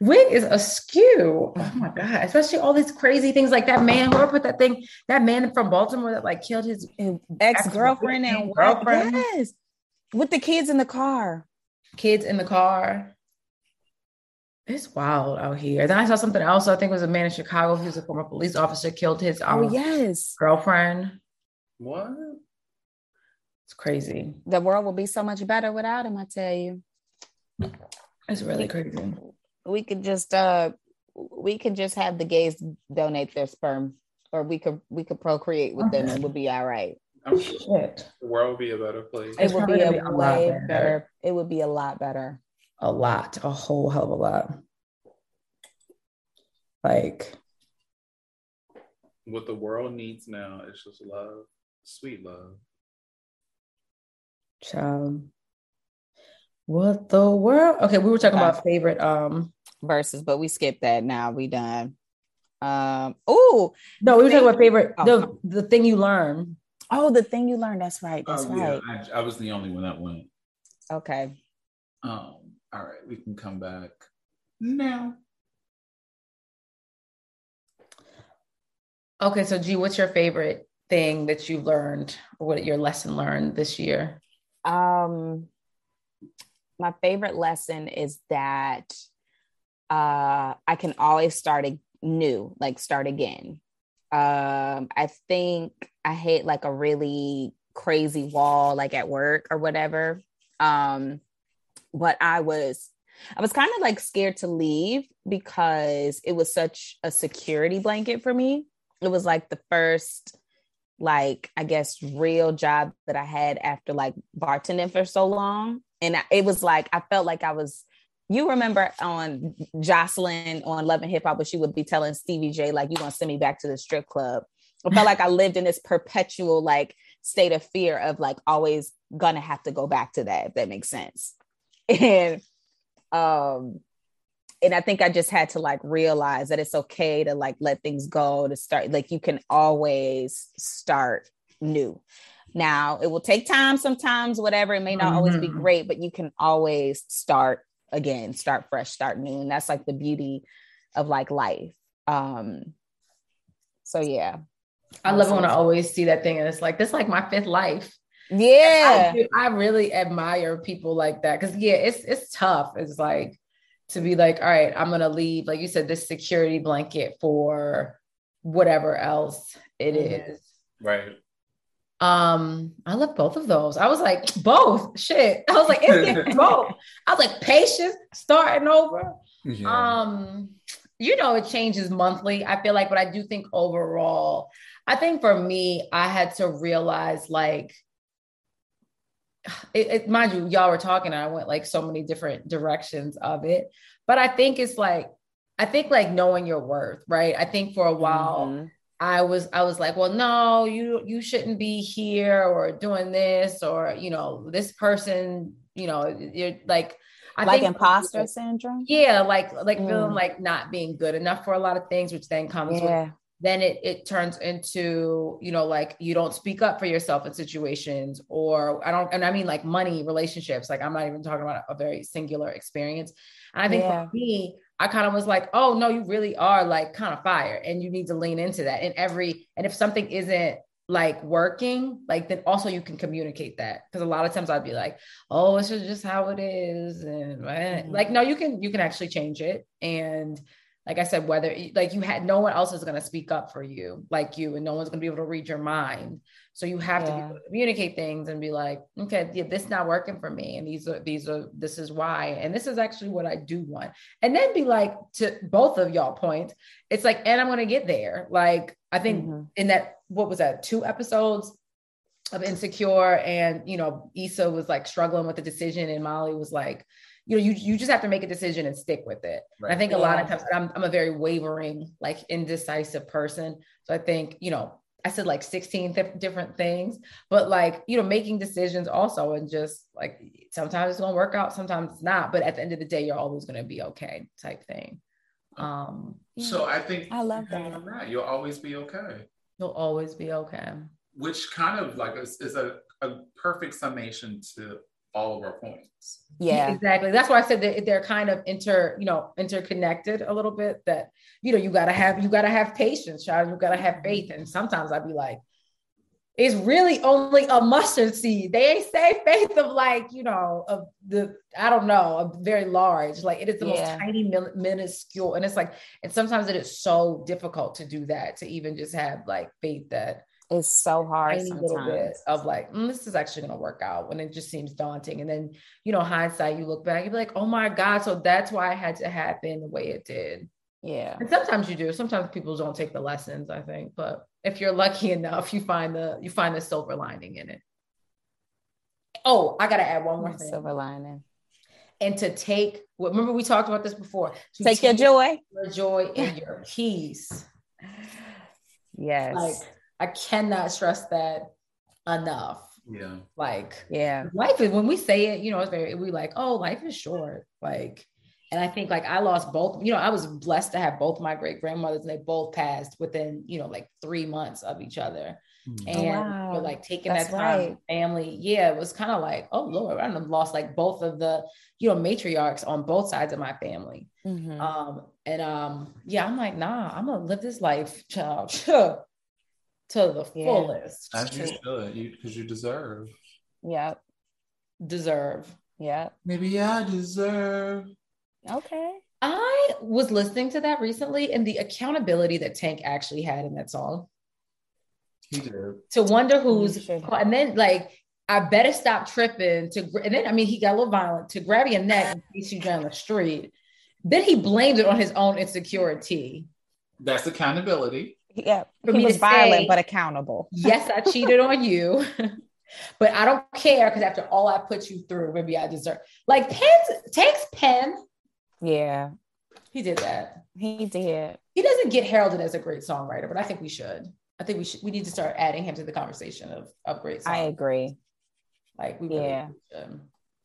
wig is askew. Oh my God. Especially all these crazy things like that man, whoever put that thing, that man from Baltimore that like killed his ex-girlfriend and girlfriend. Yes. With the kids in the car. Kids in the car. It's wild out here. Then I saw something else. I think it was a man in Chicago. He was a former police officer, killed his um, oh, yes. girlfriend. What? It's crazy. The world will be so much better without him, I tell you. It's really crazy. We could just uh we could just have the gays donate their sperm, or we could we could procreate with them and we'll be all right. I'm sure the world would be a better place. It would be a, be a way better. better. It would be a lot better. A lot, a whole hell of a lot. Like what the world needs now is just love, sweet love. Child. What the world? Okay, we were talking Okay. about favorite um verses, but we skipped that. Now we done. Um. Oh no, we were talking about favorite oh. the the thing you learn. Oh, the thing you learned. That's right. That's oh, right. Yeah, I, I was the only one that went. Okay. Um. All right, we can come back now. Okay, so G, what's your favorite thing that you learned, or what your lesson learned this year? Um. My favorite lesson is that uh, I can always start a, new, like start again. Um, I think I hit like a really crazy wall, like at work or whatever. Um, but I was, I was kind of like scared to leave because it was such a security blanket for me. It was like the first, like, I guess, real job that I had after like bartending for so long. And it was like, I felt like I was, you remember on Jocelyn on Love and Hip Hop, but she would be telling Stevie J, like, you're going to send me back to the strip club. I felt like I lived in this perpetual, like, state of fear of like always going to have to go back to that, if that makes sense. And, um, and I think I just had to like realize that it's okay to like let things go, to start, like you can always start new. Now, it will take time sometimes, whatever. It may not mm-hmm. always be great, but you can always start again, start fresh, start new. And that's like the beauty of like life. Um, so, yeah. I love it when I always see that thing and it's like, this is like my fifth life. Yeah. I, I really admire people like that because, yeah, it's it's tough. It's like to be like, all right, I'm going to leave, like you said, this security blanket for whatever else it mm-hmm. is. Right. Um, I love both of those. I was like, both shit. I was like, it's both. I was like, patience, starting over. Yeah. Um, you know, it changes monthly. I feel like, but I do think overall, I think for me, I had to realize like, it, it mind you, y'all were talking, and I went like so many different directions of it. But I think it's like, I think like knowing your worth, right? I think for a while, mm-hmm. I was, I was like, well, no, you, you shouldn't be here or doing this, or, you know, this person, you know, you're like, I like think imposter like, syndrome. Yeah. Like, like mm. feeling like not being good enough for a lot of things, which then comes yeah. with, then it, it turns into, you know, like you don't speak up for yourself in situations, or I don't, and I mean like money, relationships, like I'm not even talking about a very singular experience. And I think yeah. for me, I kind of was like, oh no, you really are like kind of fire, and you need to lean into that in every, and if something isn't like working, like then also you can communicate that. Cause a lot of times I'd be like, oh, it's just how it is. And mm-hmm. like, no, you can, you can actually change it. And like I said, whether like you had, no one else is going to speak up for you like you, and no one's going to be able to read your mind. So you have yeah. to be able to communicate things and be like, okay, yeah, this is not working for me. And these are, these are, this is why. And this is actually what I do want. And then be like, to both of y'all points, it's like, and I'm going to get there. Like, I think mm-hmm. in that, what was that? Two episodes of Insecure, and, you know, Issa was like struggling with the decision, and Molly was like, you know, you, you just have to make a decision and stick with it. Right. I think a yeah. lot of times I'm, I'm a very wavering, like indecisive person. So I think, you know, I said like sixteen th- different things, but like, you know, making decisions also, and just like, sometimes it's going to work out, sometimes it's not, but at the end of the day, you're always going to be okay type thing. Um, so I think I love that. You're right. You'll always be okay. You'll always be okay. Which kind of like is, is a, a perfect summation to all of our points. Yeah, exactly. That's why I said that they're kind of inter, you know, interconnected a little bit. That, you know, you gotta have you gotta have patience, child. You gotta have faith. And sometimes I'd be like, it's really only a mustard seed. They ain't say faith of like, you know, of the, I don't know, a very large, like it is the yeah. most tiny, minuscule. And it's like, and sometimes it is so difficult to do that, to even just have like faith that it's so hard tiny sometimes. little bit of like, mm, this is actually going to work out, when it just seems daunting. And then, you know, hindsight, you look back, you're like, oh my God, so that's why it had to happen the way it did. Yeah. And sometimes you do. Sometimes people don't take the lessons, I think. But if you're lucky enough, you find the you find the silver lining in it. Oh, I gotta add one more thing. Silver lining. And to take, remember we talked about this before. Take, take your joy. Your joy and your peace. Yes. Like, I cannot stress that enough. Yeah. Like, yeah. Life is, when we say it, you know, it's very, we like, oh, life is short. Like, and I think like I lost both, you know, I was blessed to have both my great grandmothers, and they both passed within, you know, like three months of each other. Mm-hmm. And oh, wow. you know, like taking That's that time, right. family, yeah, it was kind of like, oh Lord, I lost like both of the, you know, matriarchs on both sides of my family. Mm-hmm. Um, and um, yeah, I'm like, nah, I'm gonna live this life, child, to the yeah. fullest. As you should, you because you deserve. Yep. Deserve. Yeah. Maybe I deserve. Okay. I was listening to that recently, and the accountability that Tank actually had in that song. He did. To wonder who's, and then like, I better stop tripping to, and then, I mean, he got a little violent, to grab your neck and chase you down the street. Then he blamed it on his own insecurity. That's accountability. Yeah. For he was violent, say, but accountable. Yes, I cheated on you. But I don't care, because after all I put you through, maybe I deserve. Like, Penn, Tank's pen. Yeah. He did that. He did. He doesn't get heralded as a great songwriter, but I think we should. I think we should. We need to start adding him to the conversation of, of great songs. I agree. Like, we really yeah. should.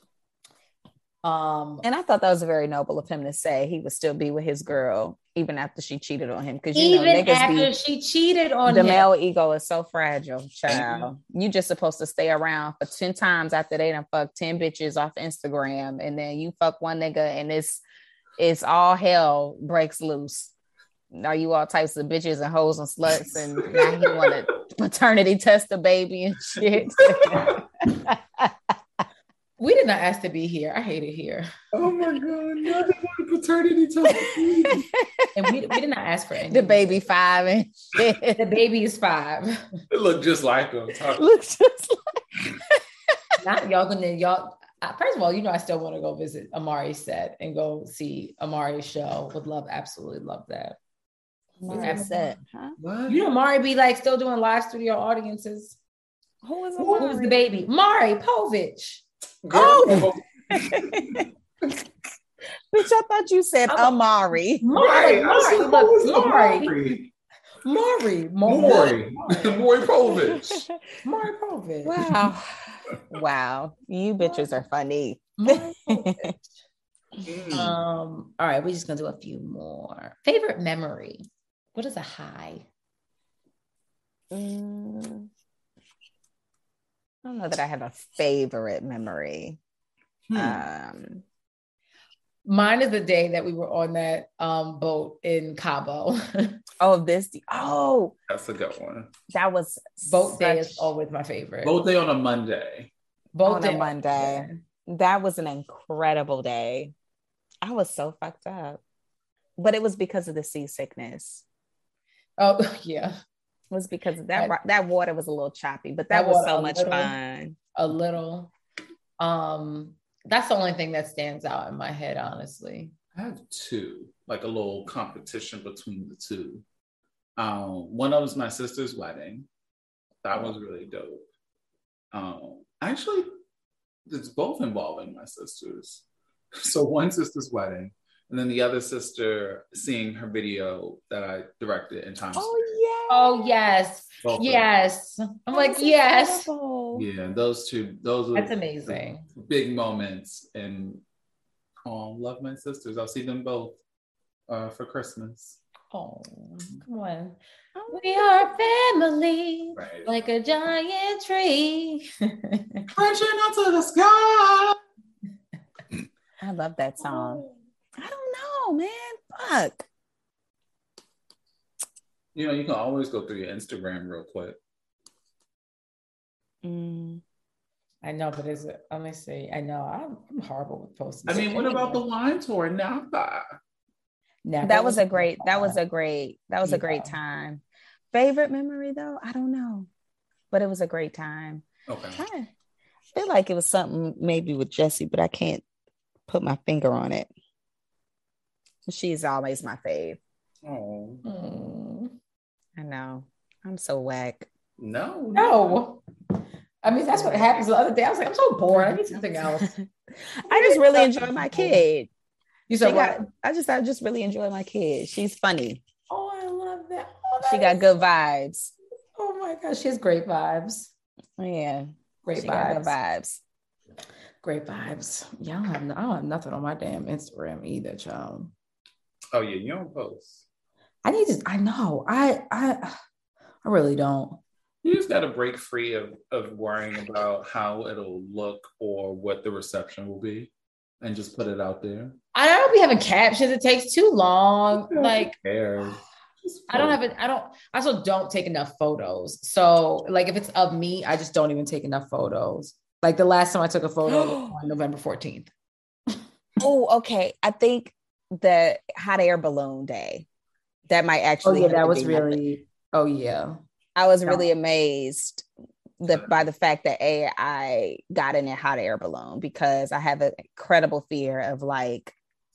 Um, and I thought that was very noble of him to say he would still be with his girl even after she cheated on him. Because you even know, niggas after be, she cheated on the him. male ego is so fragile, child. You just supposed to stay around for ten times after they done fuck ten bitches off Instagram, and then you fuck one nigga, and it's it's all hell breaks loose. Are you all types of bitches and hoes and sluts, and now he want to paternity test the baby and shit. We did not ask to be here. I hate it here. Oh my God. No, they want a paternity test. And we, we did not ask for any. The baby five and shit. The baby is five. It looked just like him. Looks just like Not y'all gonna, y'all, first of all, you know, I still want to go visit Amari's set and go see Amari's show. Would love, absolutely love that. Amari's set, huh? What? You know, Mari be like still doing live studio audiences. Who is Amari? Who's the baby? Mari Povich. Girl. Oh, bitch! I thought you said I'm, Amari. Mari, Mari, look, Mari, Mari, Mari, Mari Povich, Mari Povich. Wow, wow, you bitches are funny. mm. Um. All right, we're just gonna do a few more. Favorite memory. What is a high? Mm. I don't know that I have a favorite memory. Hmm. Um, Mine is the day that we were on that um, boat in Cabo. oh, this, oh, that's a good one. That was boat such, day is always my favorite. Boat day on a Monday. Boat on day a Monday. That was an incredible day. I was so fucked up, but it was because of the seasickness. Oh yeah. Was because that I, that water was a little choppy, but that, that was so much little, fun. A little. Um, that's the only thing that stands out in my head, honestly. I have two, like a little competition between the two. Um, one of them was my sister's wedding. That was really dope. Um, actually, it's both involving my sisters. So one sister's wedding, and then the other sister seeing her video that I directed in Times Oh yeah. Oh yes. Both yes. I'm like, yes. Incredible. Yeah, those two, those are that's amazing. Big moments. And oh, love my sisters. I'll see them both uh, for Christmas. Oh, come on. We are family, right. like a giant tree. Crashing onto the sky. I love that song. I don't know, man. Fuck. You know, you can always go through your Instagram real quick. Mm. I know, but is it? Let me see. I know I'm, I'm horrible with posting. I mean, what about the wine tour? Napa. Napa That was a great. That was a great. That was Yeah. a great time. Favorite memory though, I don't know, but it was a great time. Okay. I feel like it was something maybe with Jessie, but I can't put my finger on it. She's always my fave. Oh. Mm. I know. I'm so whack. No. No. I mean, that's what happens the other day. I was like, I'm so bored. I need something else. I just really enjoy my kid. You said She what? got, I just I just really enjoy my kid. She's funny. Oh, I love that. Oh, She that got is- good vibes. Oh my gosh, she has great vibes. Yeah. Great She got good vibes. vibes. Great vibes. Yeah, I don't, have, I don't have nothing on my damn Instagram either, child. Oh yeah, you don't post. I need to. I know. I I I really don't. You just got to break free of, of worrying about how it'll look or what the reception will be and just put it out there. I don't be having captions. It takes too long. Like Who cares? I don't have it. I don't. I also don't take enough photos. So like if it's of me, I just don't even take enough photos. Like the last time I took a photo was on November fourteenth. Oh, okay. I think the hot air balloon day. That might Oh actually yeah, have that to was be my- really. Oh yeah. I was really amazed the, by the fact that A, I got in a hot air balloon because I have an incredible fear of like,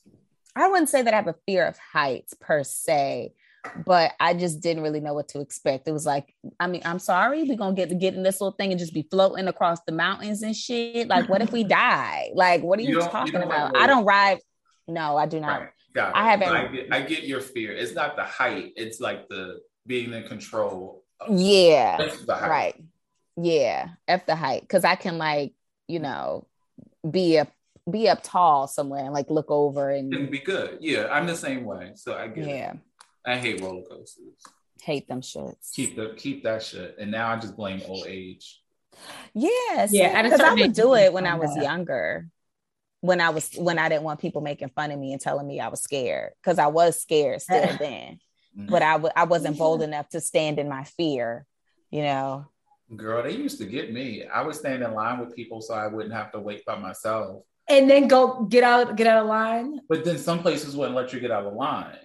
I wouldn't say that I have a fear of heights per se, but I just didn't really know what to expect. It was like, I mean, I'm sorry, we're going to get to get in this little thing and just be floating across the mountains and shit. Like, what if we die? Like, what are you, You don't- talking you don't about? like I don't ride. No, I do not. Right. Got it. I haven't- I get, I get your fear. It's not the height. It's like the being in control. Of, Yeah. that's the height. Right. Yeah. F the height. Cause I can like, you know, be up, be up tall somewhere and like look over and It'd be good. Yeah, I'm the same way. So I get yeah. it. I hate roller coasters. Hate them shits. Keep the keep that shit. And now I just blame old age. Yeah. Yeah, at a Because I certain would age, do you it can when I find was that. younger. When I was when I didn't want people making fun of me and telling me I was scared. Because I was scared still then. But I w- I wasn't bold enough to stand in my fear, you know. Girl, they used to get me. I would stand in line with people so I wouldn't have to wait by myself. And then go get out, get out of line. But then some places wouldn't let you get out of line.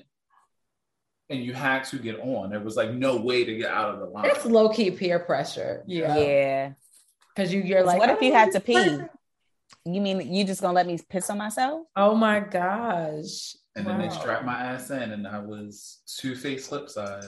And you had to get on. There was like no way to get out of the line. That's low key peer pressure. Yeah. Yeah. Because you, you're like, What if "Oh, you had to this pee? person-" You mean you just gonna let me piss on myself? Oh my gosh. And then they Wow. strapped my ass in and I was two-faced flip side.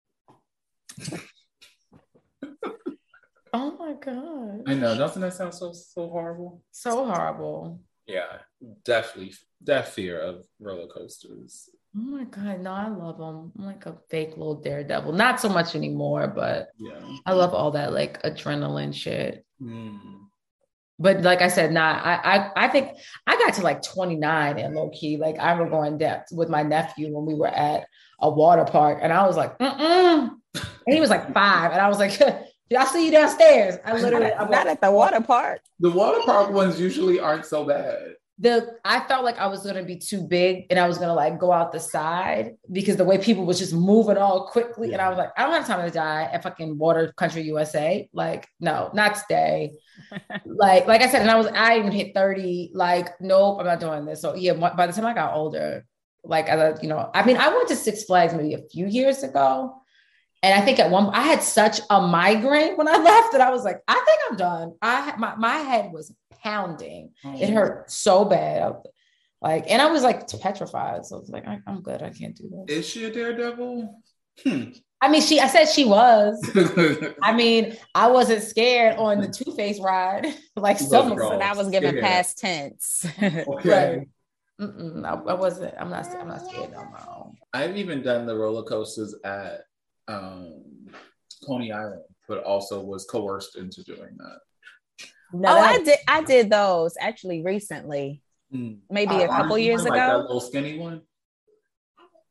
Oh my god. I know, doesn't that sound so so horrible? So horrible. Yeah, definitely that fear of roller coasters. Oh my god. No, I love them. I'm like a fake little daredevil. Not so much anymore, but Yeah. I love all that like adrenaline shit. Mm. But like I said, nah, I, I I think I got to like twenty-nine and low key. Like I remember going depth with my nephew when we were at a water park, and I was like, mm-mm. And he was like five, and I was like, I'll see you downstairs. I literally I'm not at the water park. The water park ones usually aren't so bad. The I felt like I was gonna be too big and I was gonna like go out the side because the way people was just moving all quickly. And I was like, I don't have time to die at fucking Water Country U S A. Like, no, not today. like, like I said, and I was I even hit thirty, like, nope, I'm not doing this. So yeah, by the time I got older, like I, you know, I mean, I went to Six Flags maybe a few years ago. And I think at one, I had such a migraine when I left that I was like, I think I'm done. I my, my head was pounding. It hurt so bad. I- Like, and I was like petrified. So I was like, I, I'm good. I can't do this. Is she a daredevil? Hmm. I mean, she, I said she was. I mean, I wasn't scared on the Two-Face ride. like some of So them. that was given Yeah. past tense. Okay. Right. Mm-mm, I, I wasn't, I'm not, I'm not scared no more. I've even done the roller coasters at um, Coney Island, but also was coerced into doing that. No, oh, that- I did. I did those actually recently, Mm. maybe Oh, a couple honestly, years like that ago. little skinny one.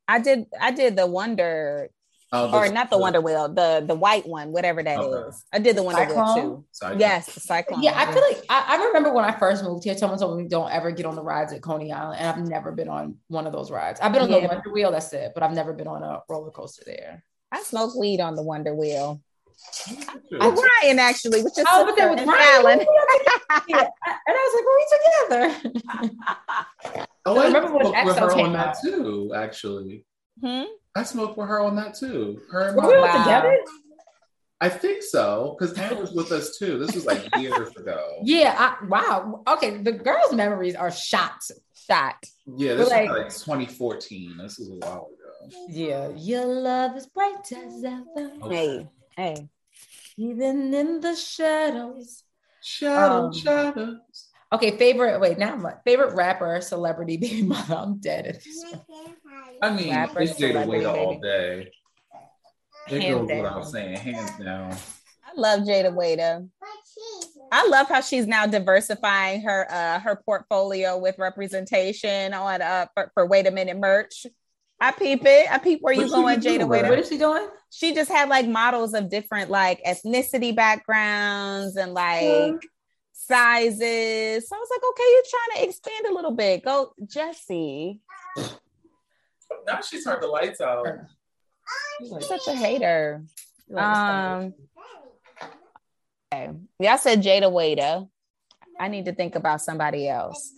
I did. I did the Wonder, oh, or not the, the Wonder Wheel, the the white one, whatever that okay. is. I did the Wonder Cyclone? Wheel too. Cyclone. Yes, the Cyclone. Yeah, I feel like I, I remember when I first moved here, someone told me don't ever get on the rides at Coney Island, and I've never been on one of those rides. I've been on yeah. the Wonder Wheel, that's it, but I've never been on a roller coaster there. I smoked weed on the Wonder Wheel. With Ryan, actually, which is oh, but then with Ryan, yeah. And I was like, "Were we together?" Oh, so I remember when X O came on that out. Too. Actually, hmm? I smoked with her on that too. Her and were we all wow. together? I think so, because Anna was with us too. This was like years ago. Yeah. I, wow. Okay, the girls' memories are shot. Shot. Yeah, this We're was like, like twenty fourteen. This is a while ago. Yeah. Your love is bright as ever. Okay. Hey. Hey, even in the shadows, shadow, um, shadows. Okay, favorite. Wait, now my favorite rapper, celebrity, baby mother. I'm dead at this point. I mean, rapper, it's Jada Waiter all day. It goes without saying, hands down. I love Jada Waiter. I love how she's now diversifying her uh, her portfolio with representation on uh for, for Wait a Minute merch. I peep it. I peep where you going, Jada Waiter. What is she doing? She just had like models of different like ethnicity backgrounds and like yeah. sizes. So I was like, okay, you're trying to expand a little bit. Go, Jessie. Now she turned the lights out. You're such a hater. Um, okay. Y'all said Jada Waiter. I need to think about somebody else.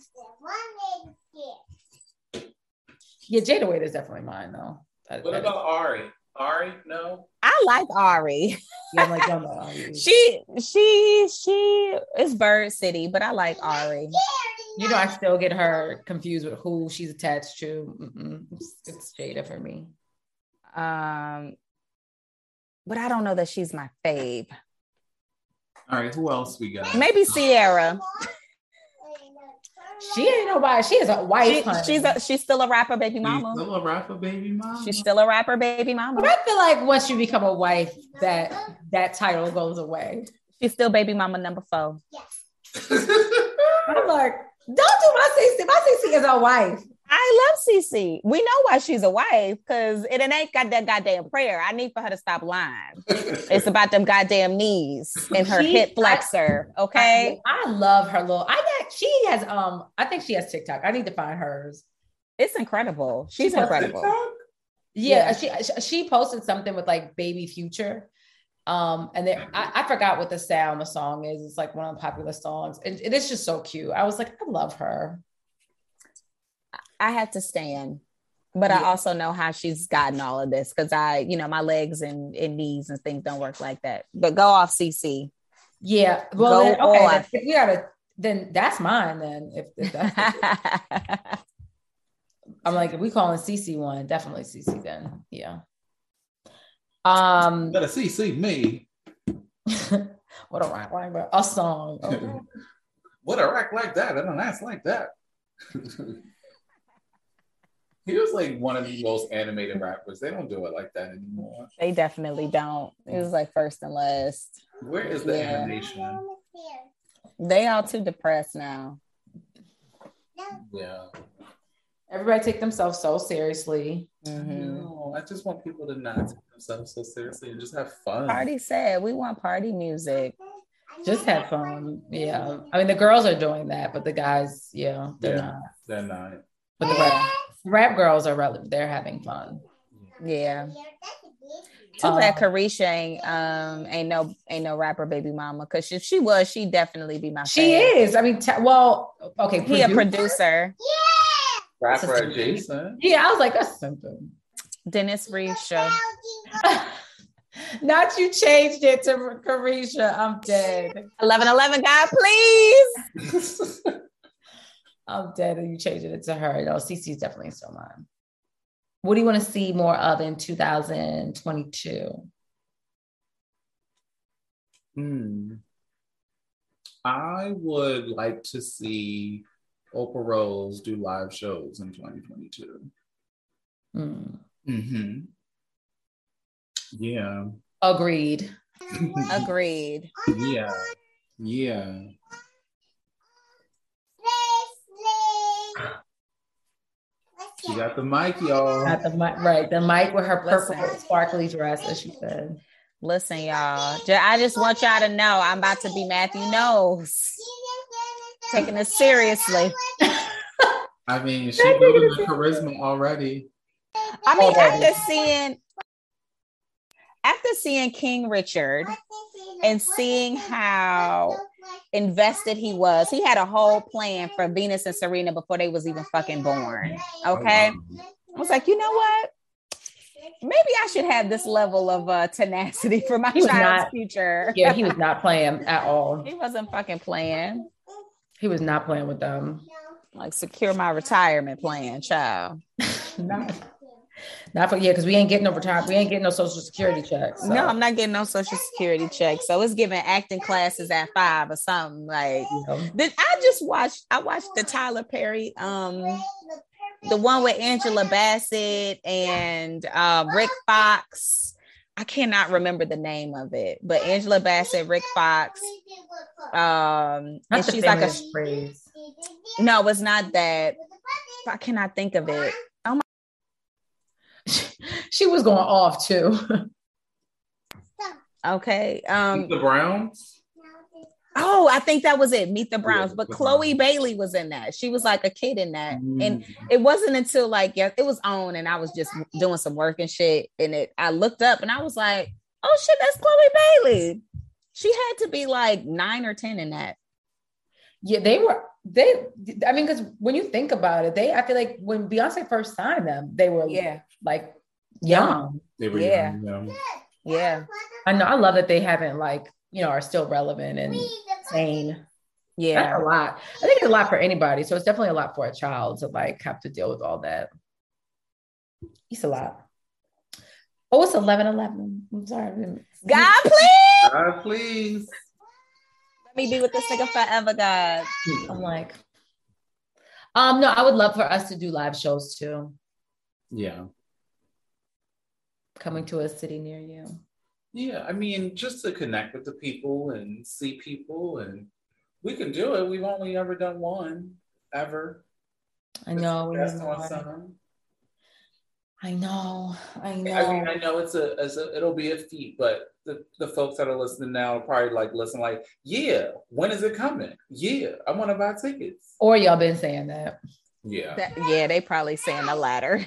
Yeah, Jada Waiter is definitely mine, though. That, what that about is. Ari? Ari, no. I like Ari. Yeah, I'm like, I'm not Ari. she, she, she is Bird City, but I like Ari. You know, I still get her confused with who she's attached to. Mm-mm. It's, it's Jada for me. Um, but I don't know that she's my fave. All right, who else we got? Maybe Sierra. She ain't nobody. She is a wife. She, she's a, she's still a rapper, baby mama. She's still a rapper, baby mama. She's still a rapper, baby mama. But I feel like once you become a wife, that that title goes away. She's still baby mama number four. Yes. I'm like, don't do my C C. My C C is a wife. I love C C. We know why she's a wife, because it, it ain't got that goddamn prayer. I need for her to stop lying. It's about them goddamn knees and her she, hip flexor. I, okay. I, I love her little. I got. She has. Um. I think she has TikTok. I need to find hers. It's incredible. She's she incredible. Yeah, yeah. She she posted something with like Baby Future. Um, and then I, I forgot what the sound the song is. It's like one of the popular songs, and it is just so cute. I was like, I love her. I had to stand, but yeah. I also know how she's gotten all of this, because I, you know, my legs and, and knees and things don't work like that. But go off, C C. Yeah. Well, then, okay. Then if we gotta, then that's mine. Then if, if that's, I'm like, if we calling C C one, definitely C C. Then yeah. Um. You gotta C C me. What a rack like that? A song. Okay. What a rack like that? I don't ask like that. He was like one of the most animated rappers. They don't do it like that anymore. They definitely don't. It was like first and last. Where is the yeah. animation? They all too depressed now. Yeah. Everybody take themselves so seriously. Mm-hmm. No, I just want people to not take themselves so seriously and just have fun. Party said we want party music. Just have fun. Yeah. I mean, the girls are doing that, but the guys, yeah, they're yeah, not. They're not. But the rap, rap girls are relevant. They're having fun. Yeah. Too um, bad Carisha ain't um ain't no ain't no rapper baby mama, because if she was, she'd definitely be my she favorite. Is. I mean, t- well, okay. He producer? a producer. Yeah. Rapper adjacent. Yeah, I was like, that's something. Dennis Risha. Not you changed it to Carisha. I'm dead. eleven eleven guy, please. I'm dead, and you changed it to her. No, Cece's definitely still mine. What do you want to see more of in two thousand twenty-two? Hmm. I would like to see Oprah Rose do live shows in twenty twenty-two. Mm. Mm-hmm. Yeah. Agreed. Agreed. Yeah. Yeah. She got the mic, y'all. Got the mic, right? The mic with her purple Listen. sparkly dress, as she said. Listen, y'all. Ju- I just want y'all to know I'm about to be Matthew Knowles. Taking this seriously. I mean, she building the charisma already. I mean, Already. after seeing after seeing King Richard and seeing how invested he was, he had a whole plan for Venus and Serena before they was even fucking born. Okay. I was like, you know what? Maybe I should have this level of uh, tenacity for my He was child's not- future. Yeah, he was not playing at all. He wasn't fucking playing. He was not playing with them. Like, secure my retirement plan, child. Not, not for yeah, because we ain't getting no retirement. We ain't getting no social security checks. so. No, I'm not getting no social security check. So it's giving acting classes at five or something. Like, did I just watched? I watched the Tyler Perry, um, the one with Angela Bassett and uh, Rick Fox. I cannot remember the name of it, but Angela Bassett, Rick Fox, um, and she's like a phrase. No, it's not that. I cannot think of it. Oh my. She was going off too. Okay. Um, the Browns. Oh, I think that was it. Meet the Browns. Yeah, but the Chloe Bailey was in that. She was like a kid in that. Mm. And it wasn't until like, yeah, it was on and I was just doing some work and shit. And it I looked up and I was like, oh shit, that's Chloe Bailey. She had to be like nine or ten in that. Yeah, they were they I mean, because when you think about it, they I feel like when Beyonce first signed them, they were Yeah. like young. They were Yeah. young, young. Yeah. I know I love that they haven't like, you know, are still relevant and sane. Yeah. That's a lot. I think it's a lot for anybody. So it's definitely a lot for a child to like have to deal with all that. It's a lot. Oh, it's eleven eleven. I'm sorry. God, please. God, please. Let me be with this nigga forever, God. I'm like, um, no, I would love for us to do live shows too. Yeah. Coming to a city near you. Yeah, I mean, just to connect with the people and see people, and we can do it. We've only ever done one ever. I know. we That's need on more. some. I know. I know. I mean, I know it's a, it's a, it'll be a feat, but the, the folks that are listening now are probably like, listen, like, yeah, when is it coming? Yeah, I want to buy tickets. Or y'all been saying that. Yeah. That, yeah, they probably saying the latter.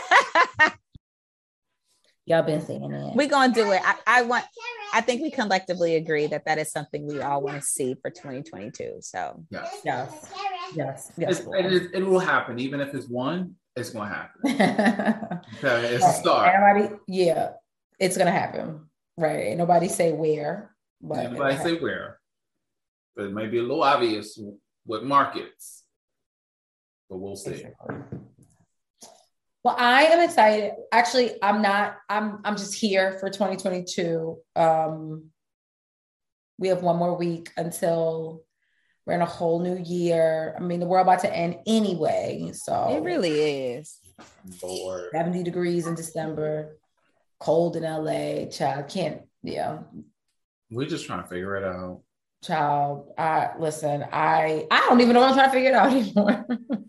Y'all been saying it. We're gonna do it. I, I want. I think we collectively agree that that is something we all want to see for twenty twenty-two. So Yes. Yes. Yes. Yes. It's, it, is- it will happen. Even if it's one, it's going to happen. Okay, it's a start. Everybody, yeah, it's gonna happen. Right. Ain't nobody say where, but Ain't nobody say where. But it may be a little obvious with markets. But we'll see. Well, I am excited. Actually, I'm not. I'm. I'm just here for twenty twenty-two. Um, we have one more week until we're in a whole new year. I mean, the world about to end anyway. So it really is. Lord. seventy degrees in December, cold in L A. Child can't. Yeah, We're just trying to figure it out. child. I listen. I. I don't even know what I'm trying to figure it out anymore.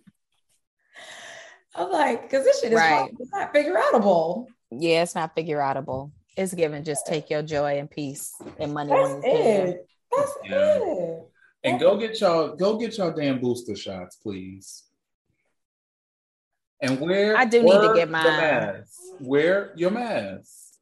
I'm like, because this shit is Right. hard. It's not figure outable. Yeah, it's not figure outable. It's given. Just take your joy and peace and money. That's when you can. it. That's Yeah. it. And go get y'all, go get y'all damn booster shots, please. And wear I do need to wear get the mine. mask. Wear your mask.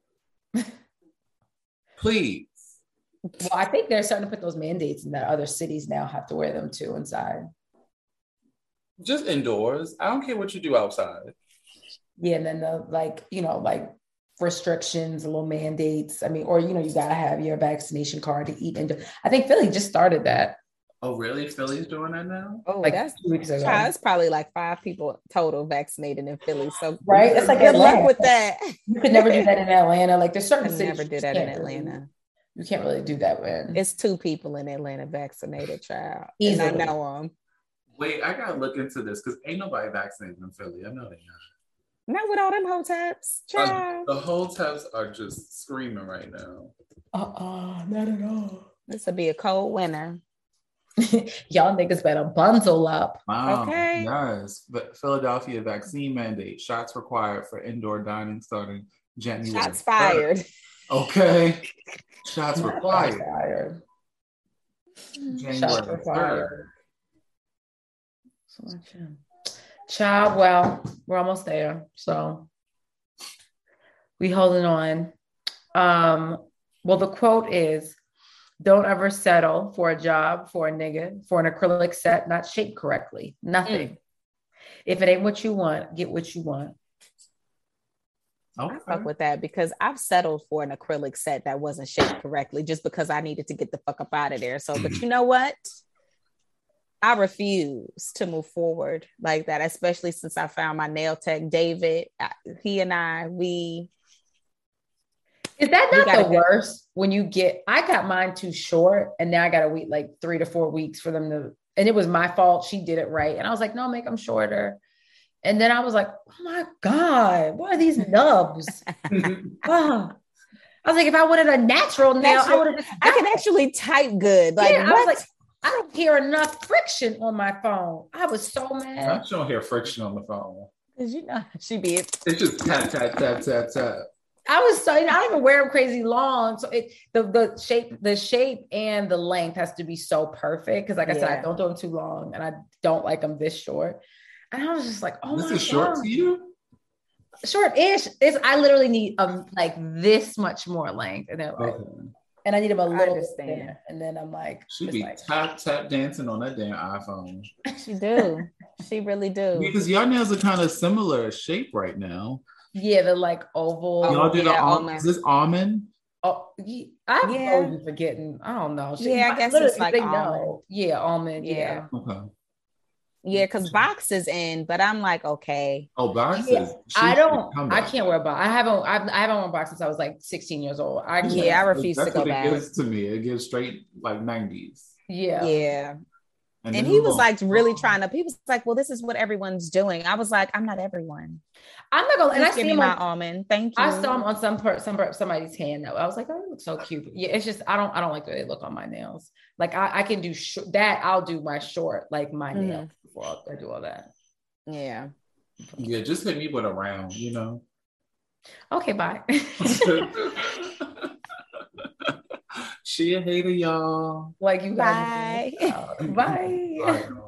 Please. Well, I think they're starting to put those mandates in that other cities now have to wear them too inside. Just indoors. I don't care what you do outside. Yeah, and then the like, you know, like restrictions, little mandates. I mean, or you know, you gotta have your vaccination card to eat indoor. I think Philly just started that. Oh, really? Philly's doing that now? Oh, Like that's two weeks ago. child, it's probably like five people total vaccinated in Philly. So Right? It's like good luck Atlanta. with that. You could never do that in Atlanta. Like there's certain I cities never you did just that in can't really- Atlanta. you can't really do that in. It's two people in Atlanta vaccinated, child. Easily. And I know them. Wait, I gotta look into this because ain't nobody vaccinated in Philly. I know they are. Not with all them hoteps, Uh, child. the hotels are just screaming right now. Uh-uh, not at all. This will be a cold winter. Y'all niggas better bundle up. Wow. Okay. Yes. But Philadelphia vaccine mandate. Shots required for indoor dining starting January. Shots fired. Okay. Shots Not required. fired. January Shots required. third. Selection. Child, well, we're almost there. So we holding on. Um, well, the quote is, don't ever settle for a job for a nigga for an acrylic set not shaped correctly. Nothing. Mm. If it ain't what you want, get what you want. Okay. I fuck with that because I've settled for an acrylic set that wasn't shaped correctly just because I needed to get the fuck up out of there. So, but you know what? I refuse to move forward like that, especially since I found my nail tech, David. He and I, we. Is that not the worst when you get, I got mine too short and now I got to wait like three to four weeks for them to, and it was my fault. She did it right. And I was like, no, make them shorter. And then I was like, oh my God, what are these nubs? Oh. I was like, if I wanted a natural nail, natural, I would have. I can actually type good. Like, yeah, what? I was like, I don't hear enough friction on my phone. I was so mad. I don't hear friction on the phone. Cause you know she be it. It's just tap tap tap tap tap. I was so, I don't even wear them crazy long. So it the the shape, the shape and the length has to be so perfect. Cause like I yeah. said, I don't do them too long and I don't like them this short. And I was just like, oh this my is short God. to you? Short-ish. It's I literally need um like this much more length. And they're like, okay. And I need them a little bit thinner. And then I'm like, she be like, tap tap dancing on that damn iPhone. She do. She really do. Because y'all nails are kind of similar shape right now. Yeah, they're like oval. Y'all do yeah, the almond. Is this almond? Oh, I'm yeah. totally forgetting. I don't know. She, yeah, I guess it's like almond. Know. Yeah, almond. Yeah. Yeah. Okay. Yeah, because box is in, but I'm like, okay. Oh, box yeah, is. I don't. I can't wear box. I haven't. I've, I haven't worn box since I was like sixteen years old. I can't. Yeah, I refuse That's to go what back. It gives to me. It gives straight like nineties. Yeah. Yeah. And, and he was like really trying to. He was like, "Well, this is what everyone's doing." I was like, "I'm not everyone." I'm not gonna. Please and I give see me him my on, almond. Thank you. I saw him on some per, some somebody's hand. Though I was like, "Oh, it looks so cute." Yeah, it's just I don't I don't like the way they look on my nails. Like I, I can do sh- that. I'll do my short like my mm-hmm. nails before I do all that. Yeah. Yeah, just hit me with a round, you know. Okay, bye. She a hater, y'all. Like you guys. Bye. Bye. Bye.